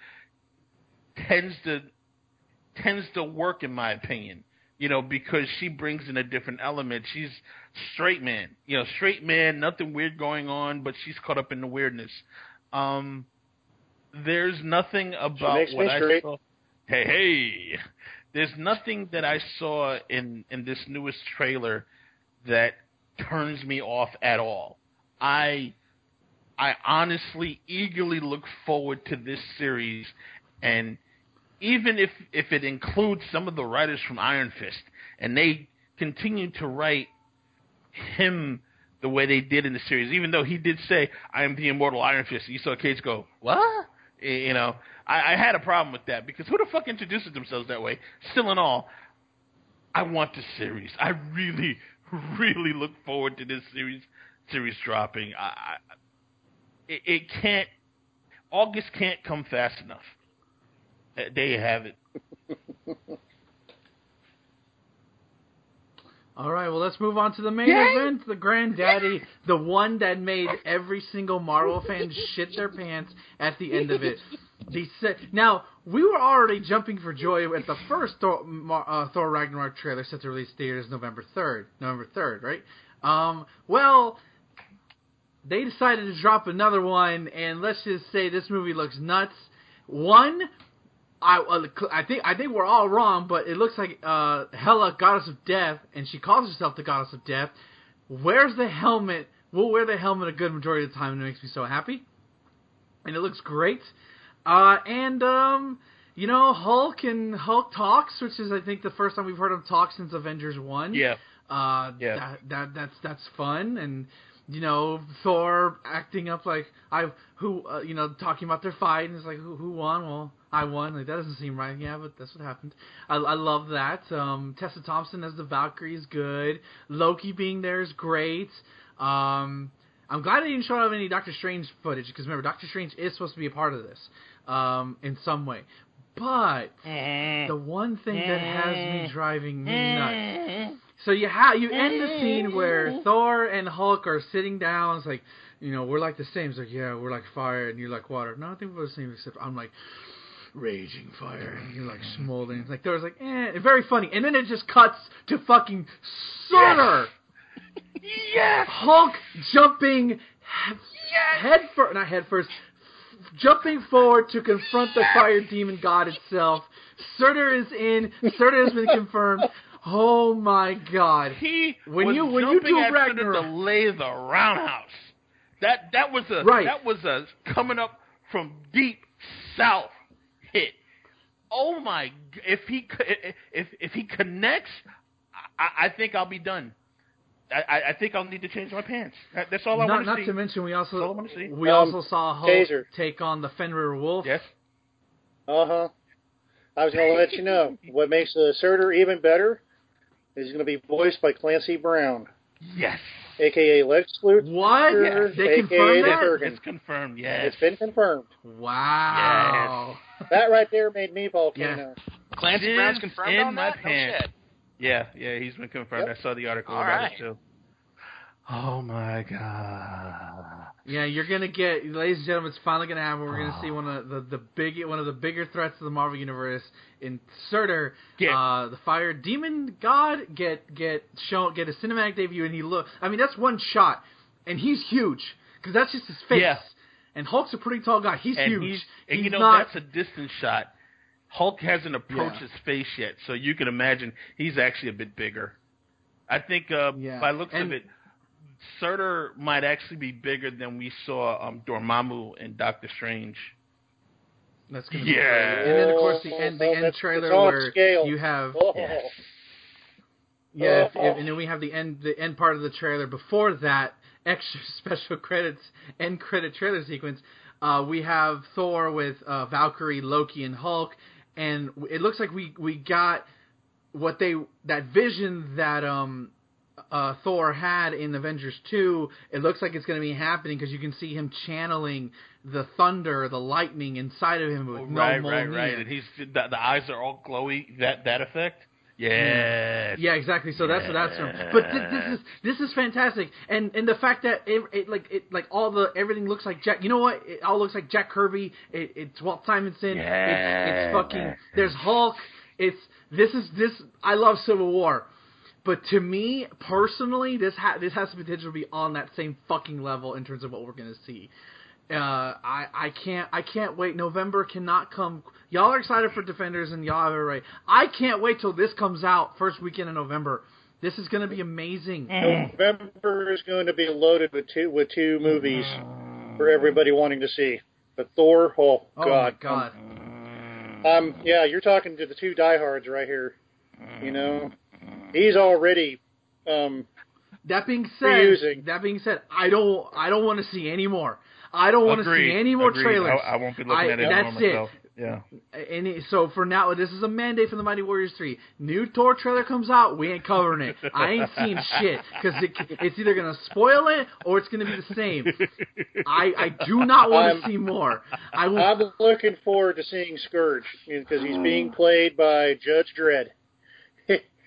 tends to tends to work, in my opinion. You know, because she brings in a different element. She's straight man. You know, straight man, nothing weird going on, but she's caught up in the weirdness. Um, there's nothing about what I straight. saw. Hey, hey. There's nothing that I saw in, in this newest trailer that turns me off at all. I I honestly eagerly look forward to this series, and even if, if it includes some of the writers from Iron Fist, and they continue to write him the way they did in the series, even though he did say, I am the immortal Iron Fist, you saw Cage go, what? You know, I, I had a problem with that, because who the fuck introduces themselves that way? Still in all, I want this series. I really, really look forward to this series series dropping. I, I, it, it can't, August can't come fast enough. There you have it. All right, well, let's move on to the main Yay! event, the granddaddy, the one that made every single Marvel fan shit their pants at the end of it. The se- now, we were already jumping for joy at the first Thor, uh, Thor Ragnarok trailer set to release theaters November third. November third, right? Um, well, they decided to drop another one, and let's just say this movie looks nuts. One... I, I think I think we're all wrong, but it looks like uh, Hela, Goddess of Death, and she calls herself the Goddess of Death, wears the helmet. We'll wear the helmet a good majority of the time, and it makes me so happy. And it looks great. Uh, and, um, you know, Hulk and Hulk talks, which is, I think, the first time we've heard him talk since Avengers one. Yeah. Uh, yeah. That, that, that's, that's fun, and... You know, Thor acting up like I who uh, you know talking about their fight and it's like who, who won? Well, I won. Like that doesn't seem right. Yeah, but that's what happened. I, I love that. Um, Tessa Thompson as the Valkyrie is good. Loki being there is great. Um, I'm glad they didn't show up any Doctor Strange footage because remember Doctor Strange is supposed to be a part of this um, in some way. But the one thing that has me driving me nuts. So you have you end the scene where Thor and Hulk are sitting down. It's like, you know, we're like the same. It's like, yeah, we're like fire and you're like water. No, I think we're the same except I'm like raging fire and you're like smoldering. It's like Thor's like, eh, very funny. And then it just cuts to fucking Surtur. Yes. yes. Hulk jumping he- yes. head first, not head first, jumping forward to confront the fire demon god itself. Surtur is in. Surtur has been confirmed. Oh my God! He when was you when you jumping do after Ragnarok, to lay the roundhouse. That that was a right. that was a coming up from deep south hit. Oh my! If he if if he connects, I, I think I'll be done. I, I think I'll need to change my pants. That's all I not, want to not see. Not to mention, we also That's all I want to see. we Um, also saw Hulk Taser. take on the Fenrir Wolf. Yes. Uh huh. I was going to let you know what makes the Surtur even better. Is going to be voiced by Clancy Brown. Yes. A K A Lex Luthor. What? Yes. They A K A confirmed the that? Kurgan. It's confirmed, yes. It's been confirmed. Wow. Yes. That right there made me volcano. Yeah. Clancy Jizz Brown's confirmed in on my that? No pants. shit. Yeah, yeah, he's been confirmed. Yep. I saw the article All about right. it, too. Oh, my God. Yeah, you're gonna get, ladies and gentlemen, it's finally gonna happen. We're gonna see one of the, the big one of the bigger threats to the Marvel universe in Surtur, Yeah. uh, the fire demon god, get get shown get a cinematic debut, and he look. I mean, that's one shot, and he's huge because that's just his face. Yeah. And Hulk's a pretty tall guy. He's and huge. He's, and he's you know, not, that's a distance shot. Hulk hasn't approached Yeah. his face yet, so you can imagine he's actually a bit bigger. I think, uh, Yeah. by looks And- of it, Surtur might actually be bigger than we saw um, Dormammu in Doctor Strange. That's gonna Yeah. be great. And then of course the end the Oh, end that's- trailer it's on where scale. you have Oh. Yes. yeah, if, Oh. if, and then we have the end the end part of the trailer before that extra special credits end credit trailer sequence. Uh, we have Thor with uh, Valkyrie, Loki, and Hulk, and it looks like we we got what they that vision that um. Uh, Thor had in Avengers two, it looks like it's going to be happening because you can see him channeling the thunder, the lightning inside of him with Oh, no right, Mjolnir. right, right. And he's the, the eyes are all glowy. That that effect. Yes. Yeah, exactly. So that's what that's from. But th- this is this is fantastic, and and the fact that it, it like it like all the everything looks like Jack. You know what? It all looks like Jack Kirby. It, it's Walt Simonson. Yes. It's, it's fucking. There's Hulk. It's this is this. I love Civil War. But to me, personally, this ha- this has the potential to be on that same fucking level in terms of what we're gonna see. Uh, I I can't I can't wait. November cannot come. Y'all are excited for Defenders, and y'all have it right. I can't wait till this comes out first weekend in November. This is gonna be amazing. November is going to be loaded with two with two movies for everybody wanting to see. But Thor, oh, Oh God, my God. Um, um, yeah, you're talking to the two diehards right here. You know. He's already. Um, That being said, reusing. that being said, I don't I don't want to see any more. I don't want to Agreed. see any more Agreed. trailers. I, I won't be looking I- at it that's anymore myself. it. Yeah. And it, so for now, this is a mandate from the Mighty Warriors three. New Thor trailer comes out, we ain't covering it. I ain't seeing shit because it, it's either gonna spoil it or it's gonna be the same. I, I do not want to I'm- see more. I will. I'm looking forward to seeing Scourge because he's being played by Judge Dredd.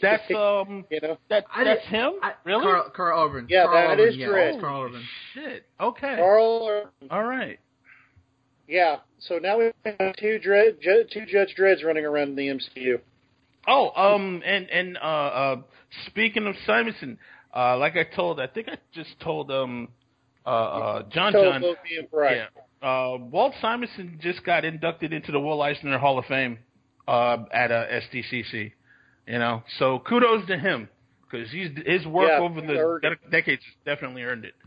That's um, you know, that I that's did- him. I, really? Carl, Carl Urban. Yeah, Carl that Urban, is yeah, correct. it's Carl Urban. Shit. Okay. Carl. Urban. All right. Yeah. So now we have two Dredd, Ju- two Judge Dredds running around in the M C U. Oh, um, and and uh, uh, speaking of Simonson, uh, like I told, I think I just told um, uh, uh, John Told John, Loki and Brian. yeah, uh, Walt Simonson just got inducted into the Will Eisner Hall of Fame uh, at uh, S D C C. You know, so kudos to him because he's his work Yeah, over he the earned de- decades definitely earned it.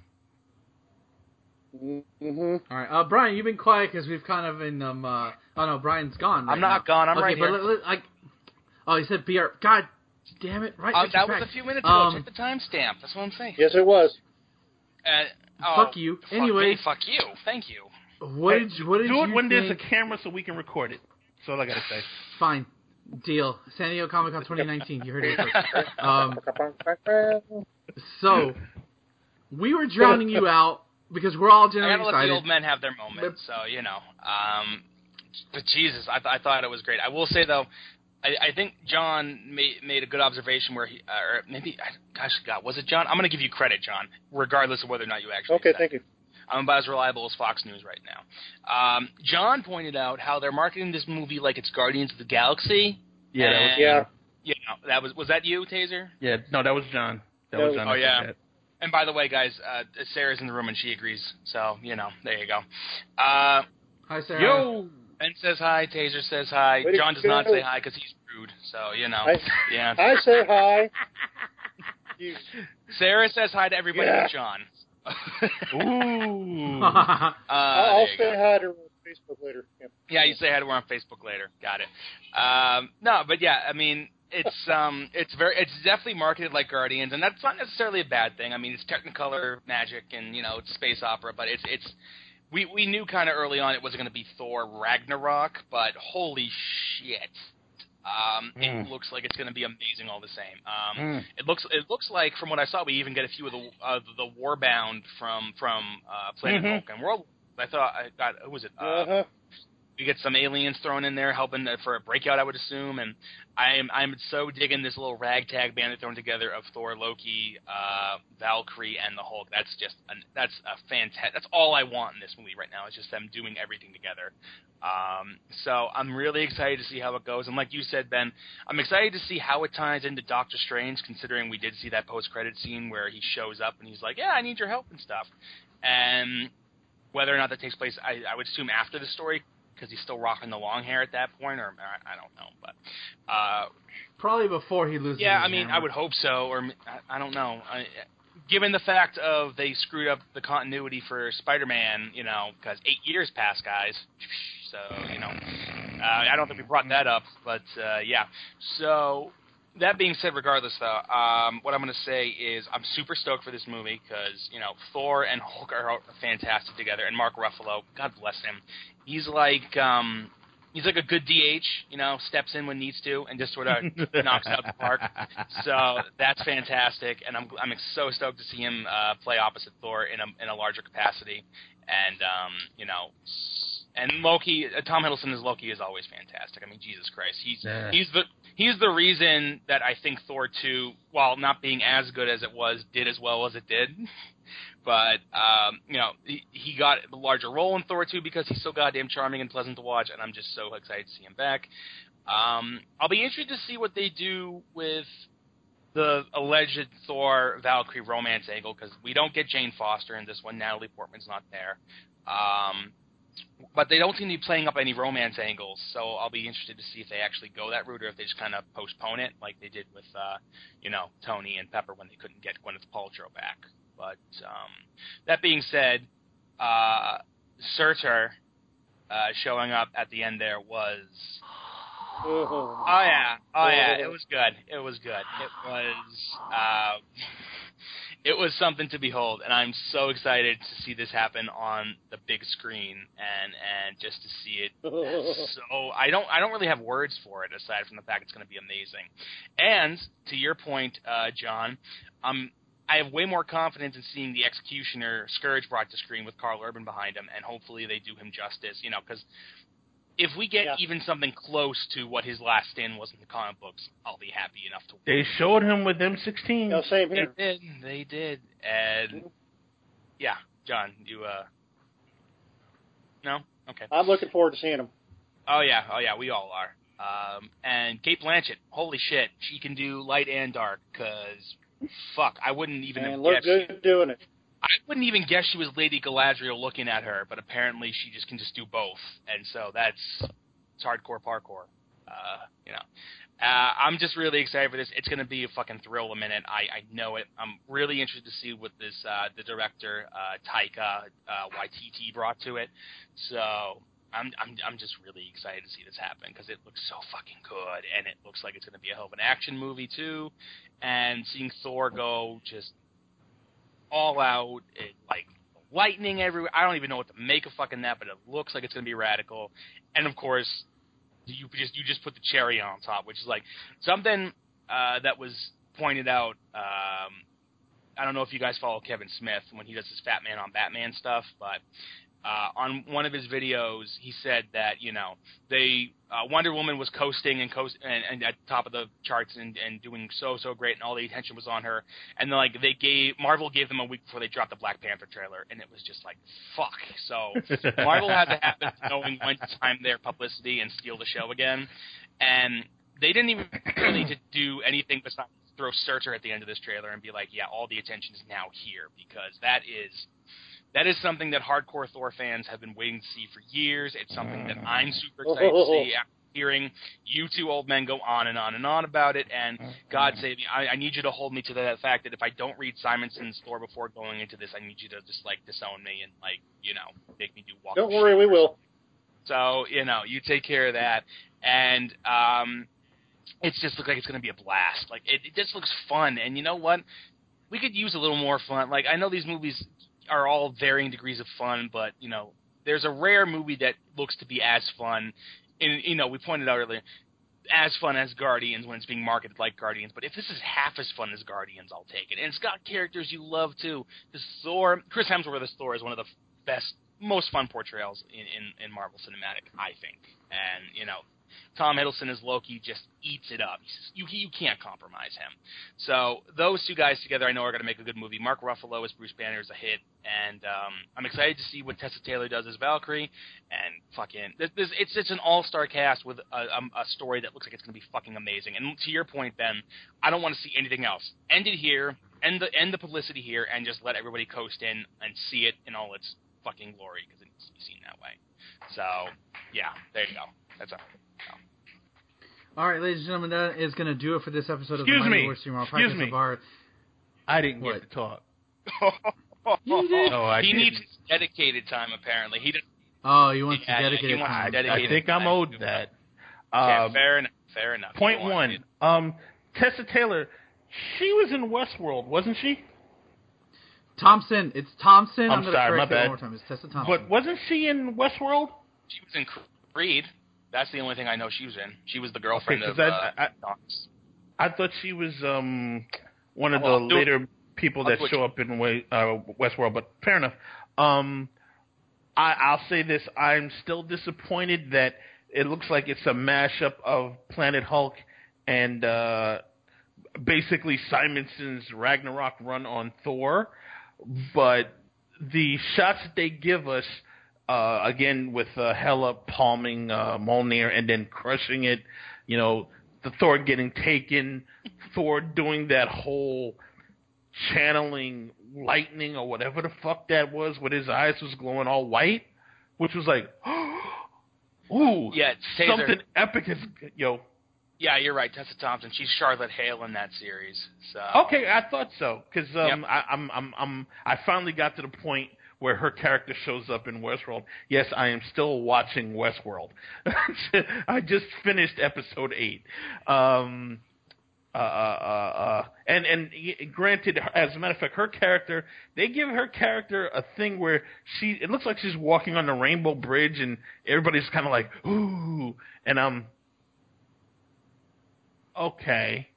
Mm-hmm. All right, uh, Brian, you've been quiet because we've kind of been um. Uh, oh no, Brian's gone. Right I'm not now. gone. I'm okay, right but here. Let, let, I, oh, he said B R. God damn it! Right. Uh, right that back. was a few minutes ago. Um, Check the timestamp. That's what I'm saying. Yes, it was. Uh, oh, Fuck you. Fuck Anyway. me, fuck you. Thank you. What Hey, did you, what did do you it when think? there's a camera so we can record it. That's all I gotta say. Fine. Deal. San Diego Comic Con twenty nineteen. You heard it first. Um, so, we were drowning you out because we're all I generally gotta let excited. the old men have their moment. So you know, um, but Jesus, I, th- I thought it was great. I will say though, I, I think John made made a good observation where he, uh, or maybe, gosh, God, was it John? I'm gonna give you credit, John, regardless of whether or not you actually. Okay, said thank it. you. I'm about as reliable as Fox News right now. Um, John pointed out how they're marketing this movie like it's Guardians of the Galaxy. Yeah, that was and, Yeah. You know, that was was that you, Taser? Yeah, no, that was John. That No. was John. Oh that yeah. said that. And by the way, guys, uh, Sarah's in the room and she agrees. So you know, there you go. Uh, Hi, Sarah. Yo, Ben says hi. Taser says hi. Way to John does not go. say hi because he's rude. So you know, I, yeah. I said hi. You, Sarah says hi to everybody Yeah. but John. ooh. uh, I'll there you say go. hi to her on Facebook later. Yeah. Yeah, you say hi to her on Facebook later. Got it. Um, no, but yeah, I mean, it's um, it's very, it's definitely marketed like Guardians, and that's not necessarily a bad thing. I mean, it's Technicolor magic, and you know, it's space opera, but it's it's. We we knew kind of early on it wasn't going to be Thor Ragnarok, but holy shit. Um, Mm. It looks like it's going to be amazing all the same. Um, Mm. It looks it looks like from what I saw, we even get a few of the uh, the Warbound from from uh, Planet Mhm. Hulk and World. I thought I got who was it? Uh, Uh-huh. we get some aliens thrown in there helping for a breakout, I would assume. And I'm I'm so digging this little ragtag band they're throwing together of Thor, Loki, uh, Valkyrie, and the Hulk. That's just an, that's a fantastic. That's all I want in this movie right now. Is just them doing everything together. Um, so I'm really excited to see how it goes. And like you said, Ben, I'm excited to see how it ties into Doctor Strange, considering we did see that post-credit scene where he shows up and he's like, "Yeah, I need your help and stuff." And whether or not that takes place, I, I would assume after the story, because he's still rocking the long hair at that point, or I, I don't know. But uh, Probably before he loses yeah, his I mean, hammer. I would hope so, or I, I don't know. I, given the fact of they screwed up the continuity for Spider-Man, you know, because eight years passed, guys. So you know, uh, I don't think we brought that up, but uh, yeah. So that being said, regardless though, um, what I'm going to say is I'm super stoked for this movie because you know Thor and Hulk are fantastic together, and Mark Ruffalo, God bless him, he's like. Um, He's like a good D H, you know, steps in when needs to and just sort of knocks it out the park. So that's fantastic, and I'm I'm so stoked to see him uh, play opposite Thor in a in a larger capacity. And um, you know, and Loki, uh, Tom Hiddleston as Loki is always fantastic. I mean, Jesus Christ, he's Yeah. he's the he's the reason that I think Thor two, while not being as good as it was, did as well as it did. But, um, you know, he, he got the larger role in Thor two because he's so goddamn charming and pleasant to watch, and I'm just so excited to see him back. Um, I'll be interested to see what they do with the alleged Thor-Valkyrie romance angle, because we don't get Jane Foster in this one. Natalie Portman's not there. Um, but they don't seem to be playing up any romance angles, so I'll be interested to see if they actually go that route or if they just kind of postpone it like they did with, uh, you know, Tony and Pepper when they couldn't get Gwyneth Paltrow back. But um, that being said, uh, Surtur uh, showing up at the end there was... Oh. Oh, yeah. Oh, yeah. It was good. It was good. It was... Uh, it was something to behold, and I'm so excited to see this happen on the big screen and, and just to see it. So I don't I don't really have words for it aside from the fact it's going to be amazing. And to your point, uh, John, um. I have way more confidence in seeing the Executioner Scourge brought to screen with Carl Urban behind him, and hopefully they do him justice, you know, because if we get Yeah. even something close to what his last stand was in the comic books, I'll be happy enough to. They showed him with M sixteen. No, same They here. did. They did. And yeah, John, you uh, no, okay. I'm looking forward to seeing him. Oh yeah, oh yeah, we all are. Um, and Kate Blanchett, holy shit, she can do light and dark. Cause fuck, I wouldn't even And have look guessed. good She, doing it. I wouldn't even guess she was Lady Galadriel looking at her, but apparently she just can just do both, and so that's it's hardcore parkour. Uh, you know, uh, I'm just really excited for this. It's going to be a fucking thrill a minute. I, I know it. I'm really interested to see what this uh, the director uh, Taika uh, Waititi brought to it. So I'm I'm I'm just really excited to see this happen because it looks so fucking good, and it looks like it's going to be a hell of an action movie too. And seeing Thor go just all out, it, like lightning everywhere. I don't even know what to make of fucking that, but it looks like it's going to be radical. And of course, you just you just put the cherry on top, which is like something uh, that was pointed out. Um, I don't know if you guys follow Kevin Smith when he does his Fat Man on Batman stuff, but uh, on one of his videos, he said that you know they uh, Wonder Woman was coasting and coast and, and at the top of the charts and, and doing so so great, and all the attention was on her. And then like they gave Marvel gave them a week before they dropped the Black Panther trailer, and it was just like fuck. So Marvel has a habit of knowing when to time their publicity and steal the show again, and they didn't even really need to do anything besides throw Surtur at the end of this trailer and be like, yeah, all the attention is now here, because that is. That is something that hardcore Thor fans have been waiting to see for years. It's something that I'm super excited to see after hearing you two old men go on and on and on about it. And God save me, I, I need you to hold me to the fact that if I don't read Simonson's Thor before going into this, I need you to just, like, disown me and, like, you know, make me do walk Don't of worry, shame. we will. So, you know, you take care of that. And um, it just looks like it's going to be a blast. Like, it, it just looks fun. And you know what? We could use a little more fun. Like, I know these movies are all varying degrees of fun, but, you know, there's a rare movie that looks to be as fun. And, you know, we pointed out earlier, as fun as Guardians when it's being marketed like Guardians. But if this is half as fun as Guardians, I'll take it. And it's got characters you love, too. This Thor, Chris Hemsworth as Thor is one of the best, most fun portrayals in, in, in Marvel Cinematic, I think. And, you know, Tom Hiddleston as Loki just eats it up. Just, you you can't compromise him. So those two guys together, I know, are going to make a good movie. Mark Ruffalo as Bruce Banner is a hit, and um, I'm excited to see what Tessa Taylor does as Valkyrie. And fucking, this, this, it's it's an all-star cast with a, a, a story that looks like it's going to be fucking amazing. And to your point, Ben, I don't want to see anything else. End it here, end the end the publicity here, and just let everybody coast in and see it in all its fucking glory, because it needs to be seen that way. So yeah, there you go. That's all. All right, ladies and gentlemen, that is going to do it for this episode Excuse of the Mighty me. Horse Humor Excuse Podcast me. of our... I didn't What? get to talk. You did. No, I he didn't. needs dedicated time, apparently. He does, Oh, you want Yeah, to yeah, dedicate you it want time. to dedicate I think I'm time. owed that. Okay, Um, fair enough. Fair enough. Point Go on, one. dude. Um, Tessa Taylor, she was in Westworld, wasn't she? Thompson. It's Thompson. I'm I'm, going to sorry, correct my it one bad. more time. It's Tessa Thompson. But wasn't she in Westworld? She was in Creed. That's the only thing I know she was in. She was the girlfriend Okay, of 'cause uh, I- I- Docs. I thought she was um one of Well, the I'll do- later people I'll that do it. show up in Wa- uh, Westworld, but fair enough. Um, I, I'll say this: I'm still disappointed that it looks like it's a mashup of Planet Hulk and uh, basically Simonson's Ragnarok run on Thor, but the shots that they give us, uh, again with uh, Hela palming uh, Mjolnir and then crushing it, you know, the Thor getting taken, Thor doing that whole channeling lightning or whatever the fuck that was, with his eyes was glowing all white, which was like, ooh, Yeah, Taser. something epic is, yo. Yeah, you're right. Tessa Thompson. She's Charlotte Hale in that series. So Okay, I thought so because um, Yep. I, I'm, I'm, I'm, I finally got to the point where her character shows up in Westworld. Yes, I am still watching Westworld. I just finished episode eight. Um, uh, uh, uh, uh, and and granted, as a matter of fact, her character, they give her character a thing where she, it looks like she's walking on the Rainbow Bridge, and everybody's kind of like, ooh, and um. Okay.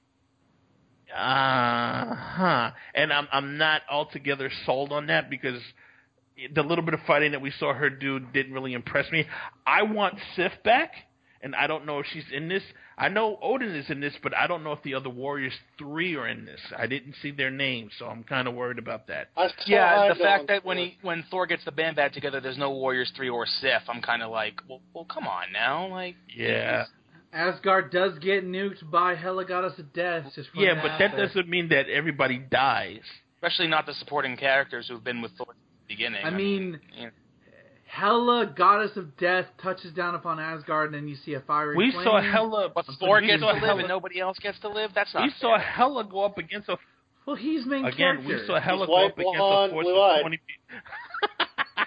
Uh huh. And I'm I'm not altogether sold on that because, the little bit of fighting that we saw her do didn't really impress me. I want Sif back, and I don't know if she's in this. I know Odin is in this, but I don't know if the other Warriors three are in this. I didn't see their names, so I'm kind of worried about that. Yeah, the fact that when he when Thor gets the band back together, there's no Warriors three or Sif. I'm kind of like, well, well, come on now, like. Yeah. Asgard does get nuked by Hela, Goddess of Death. Just yeah, but that there. doesn't mean that everybody dies. Especially not the supporting characters who've been with Thor from the beginning. I, I mean, mean yeah. Hela, Goddess of Death, touches down upon Asgard, and then you see a fiery we flame. We saw Hela, but Thor gets to live Hela. and nobody else gets to live? That's not We fair. saw Hela go up against a... Well, he's main Again, character. we saw Hela he's go up against a force of twenty people.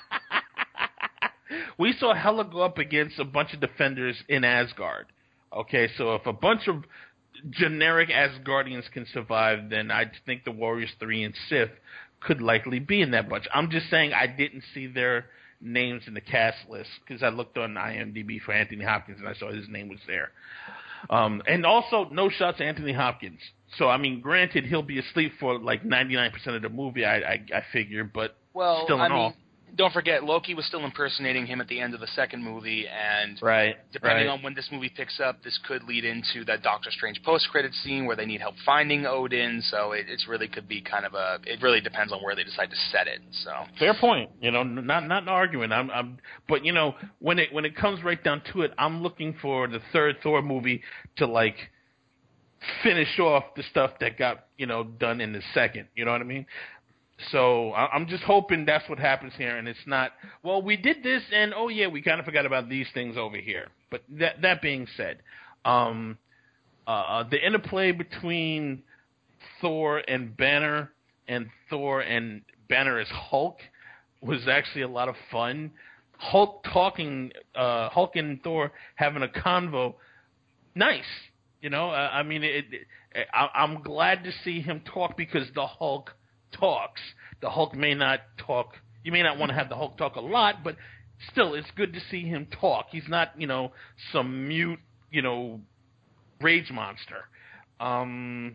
We saw Hela go up against a bunch of defenders in Asgard. Okay, so if a bunch of generic Asgardians can survive, then I think the Warriors three and Sif could likely be in that bunch. I'm just saying I didn't see their names in the cast list because I looked on IMDb for Anthony Hopkins and I saw his name was there. Um, and also, no shots at Anthony Hopkins. So, I mean, granted, he'll be asleep for like ninety-nine percent of the movie, I, I, I figure, but well, still in I mean, all. Don't forget, Loki was still impersonating him at the end of the second movie, and right, depending right. on when this movie picks up, this could lead into that Doctor Strange post-credit scene where they need help finding Odin, so it it's really could be kind of a, it really depends on where they decide to set it, so. Fair point, you know, not not an argument, I'm, I'm, but, you know, when it when it comes right down to it, I'm looking for the third Thor movie to, like, finish off the stuff that got, you know, done in the second, you know what I mean? So I'm just hoping that's what happens here, and it's not, well, we did this, and, oh, yeah, we kind of forgot about these things over here. But that that being said, um, uh, the interplay between Thor and Banner and Thor and Banner as Hulk was actually a lot of fun. Hulk talking, uh, Hulk and Thor having a convo, nice. You know, uh, I mean, it, it, I, I'm glad to see him talk because the Hulk talks. The Hulk may not talk. You may not want to have the Hulk talk a lot, but still, it's good to see him talk. He's not, you know, some mute, you know, rage monster. Um,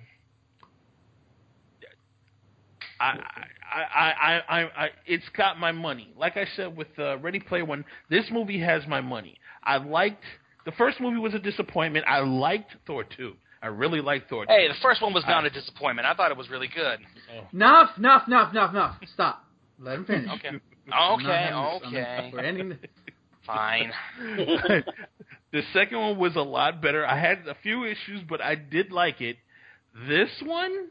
I, I, I, I, I, I, it's got my money. Like I said with uh, Ready Player One, this movie has my money. I liked the first movie was a disappointment. I liked Thor two. I really liked Thor two. Hey, the first one was not I, a disappointment. I thought it was really good. Enough, enough, enough, enough, enough. Stop. Let him finish. Okay. Okay, okay. We're ending the... Fine. The second one was a lot better. I had a few issues, but I did like it. This one,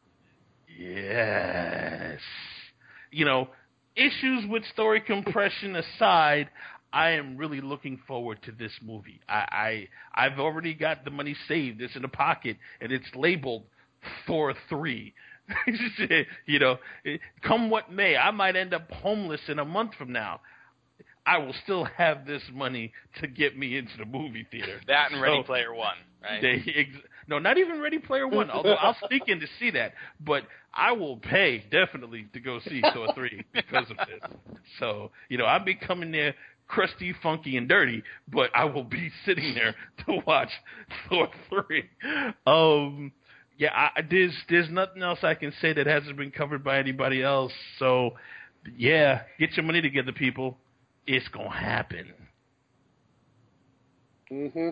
yes. You know, issues with story compression aside, I am really looking forward to this movie. I, I I've already got the money saved. It's in the pocket, and it's labeled Thor three. You know, come what may, I might end up homeless in a month from now. I will still have this money to get me into the movie theater. That and so, Ready Player One, right? They, ex- no, not even Ready Player One, although I'll sneak in to see that. But I will pay, definitely, to go see Thor three because of this. So, you know, I'll be coming there crusty, funky, and dirty, but I will be sitting there to watch Thor three. Um, yeah, I, there's there's nothing else I can say that hasn't been covered by anybody else. So, yeah, get your money together, people. It's gonna happen. Mm-hmm.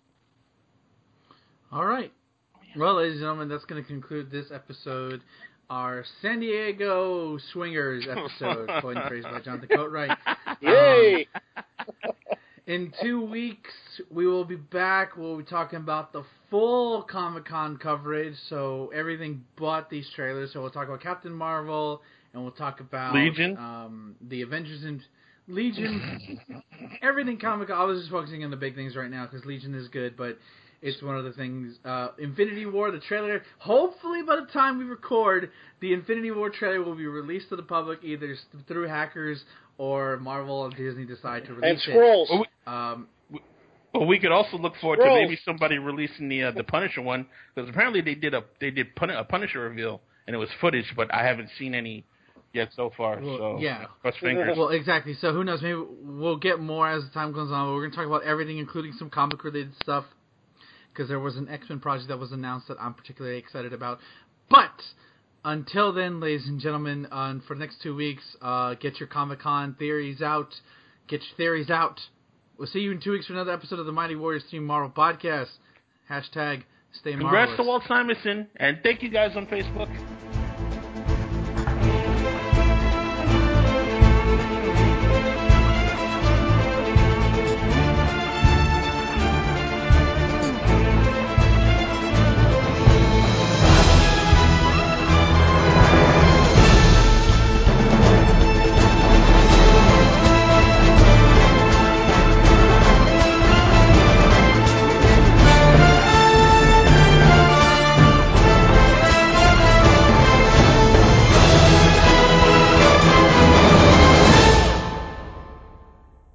All right. Well, ladies and gentlemen, that's going to conclude this episode. Our San Diego Swingers episode, coined and phrased by Jonathan Coatright. Yay! Um, in two weeks, we will be back. We'll be talking about the full Comic-Con coverage, so everything but these trailers. So we'll talk about Captain Marvel, and we'll talk about Legion, um, the Avengers and Legion, everything Comic-Con. I was just focusing on the big things right now because Legion is good, but it's one of the things. Uh, Infinity War, the trailer. Hopefully, by the time we record, the Infinity War trailer will be released to the public either through hackers or Marvel or Disney decide to release and Skrulls. it. Um, well, we could also look forward Skrulls. to maybe somebody releasing the uh, the Punisher one because apparently they did a they did pun- a Punisher reveal and it was footage, but I haven't seen any yet so far. Well, so yeah. cross fingers. Well, exactly. So who knows? Maybe we'll get more as the time goes on. But we're going to talk about everything, including some comic related stuff. Because there was an X-Men project that was announced that I'm particularly excited about. But until then, ladies and gentlemen, uh, for the next two weeks, uh, get your Comic-Con theories out. Get your theories out. We'll see you in two weeks for another episode of the Mighty Warriors Team Marvel Podcast. Hashtag stay marvelous. Congrats to Walt Simonson, and thank you guys on Facebook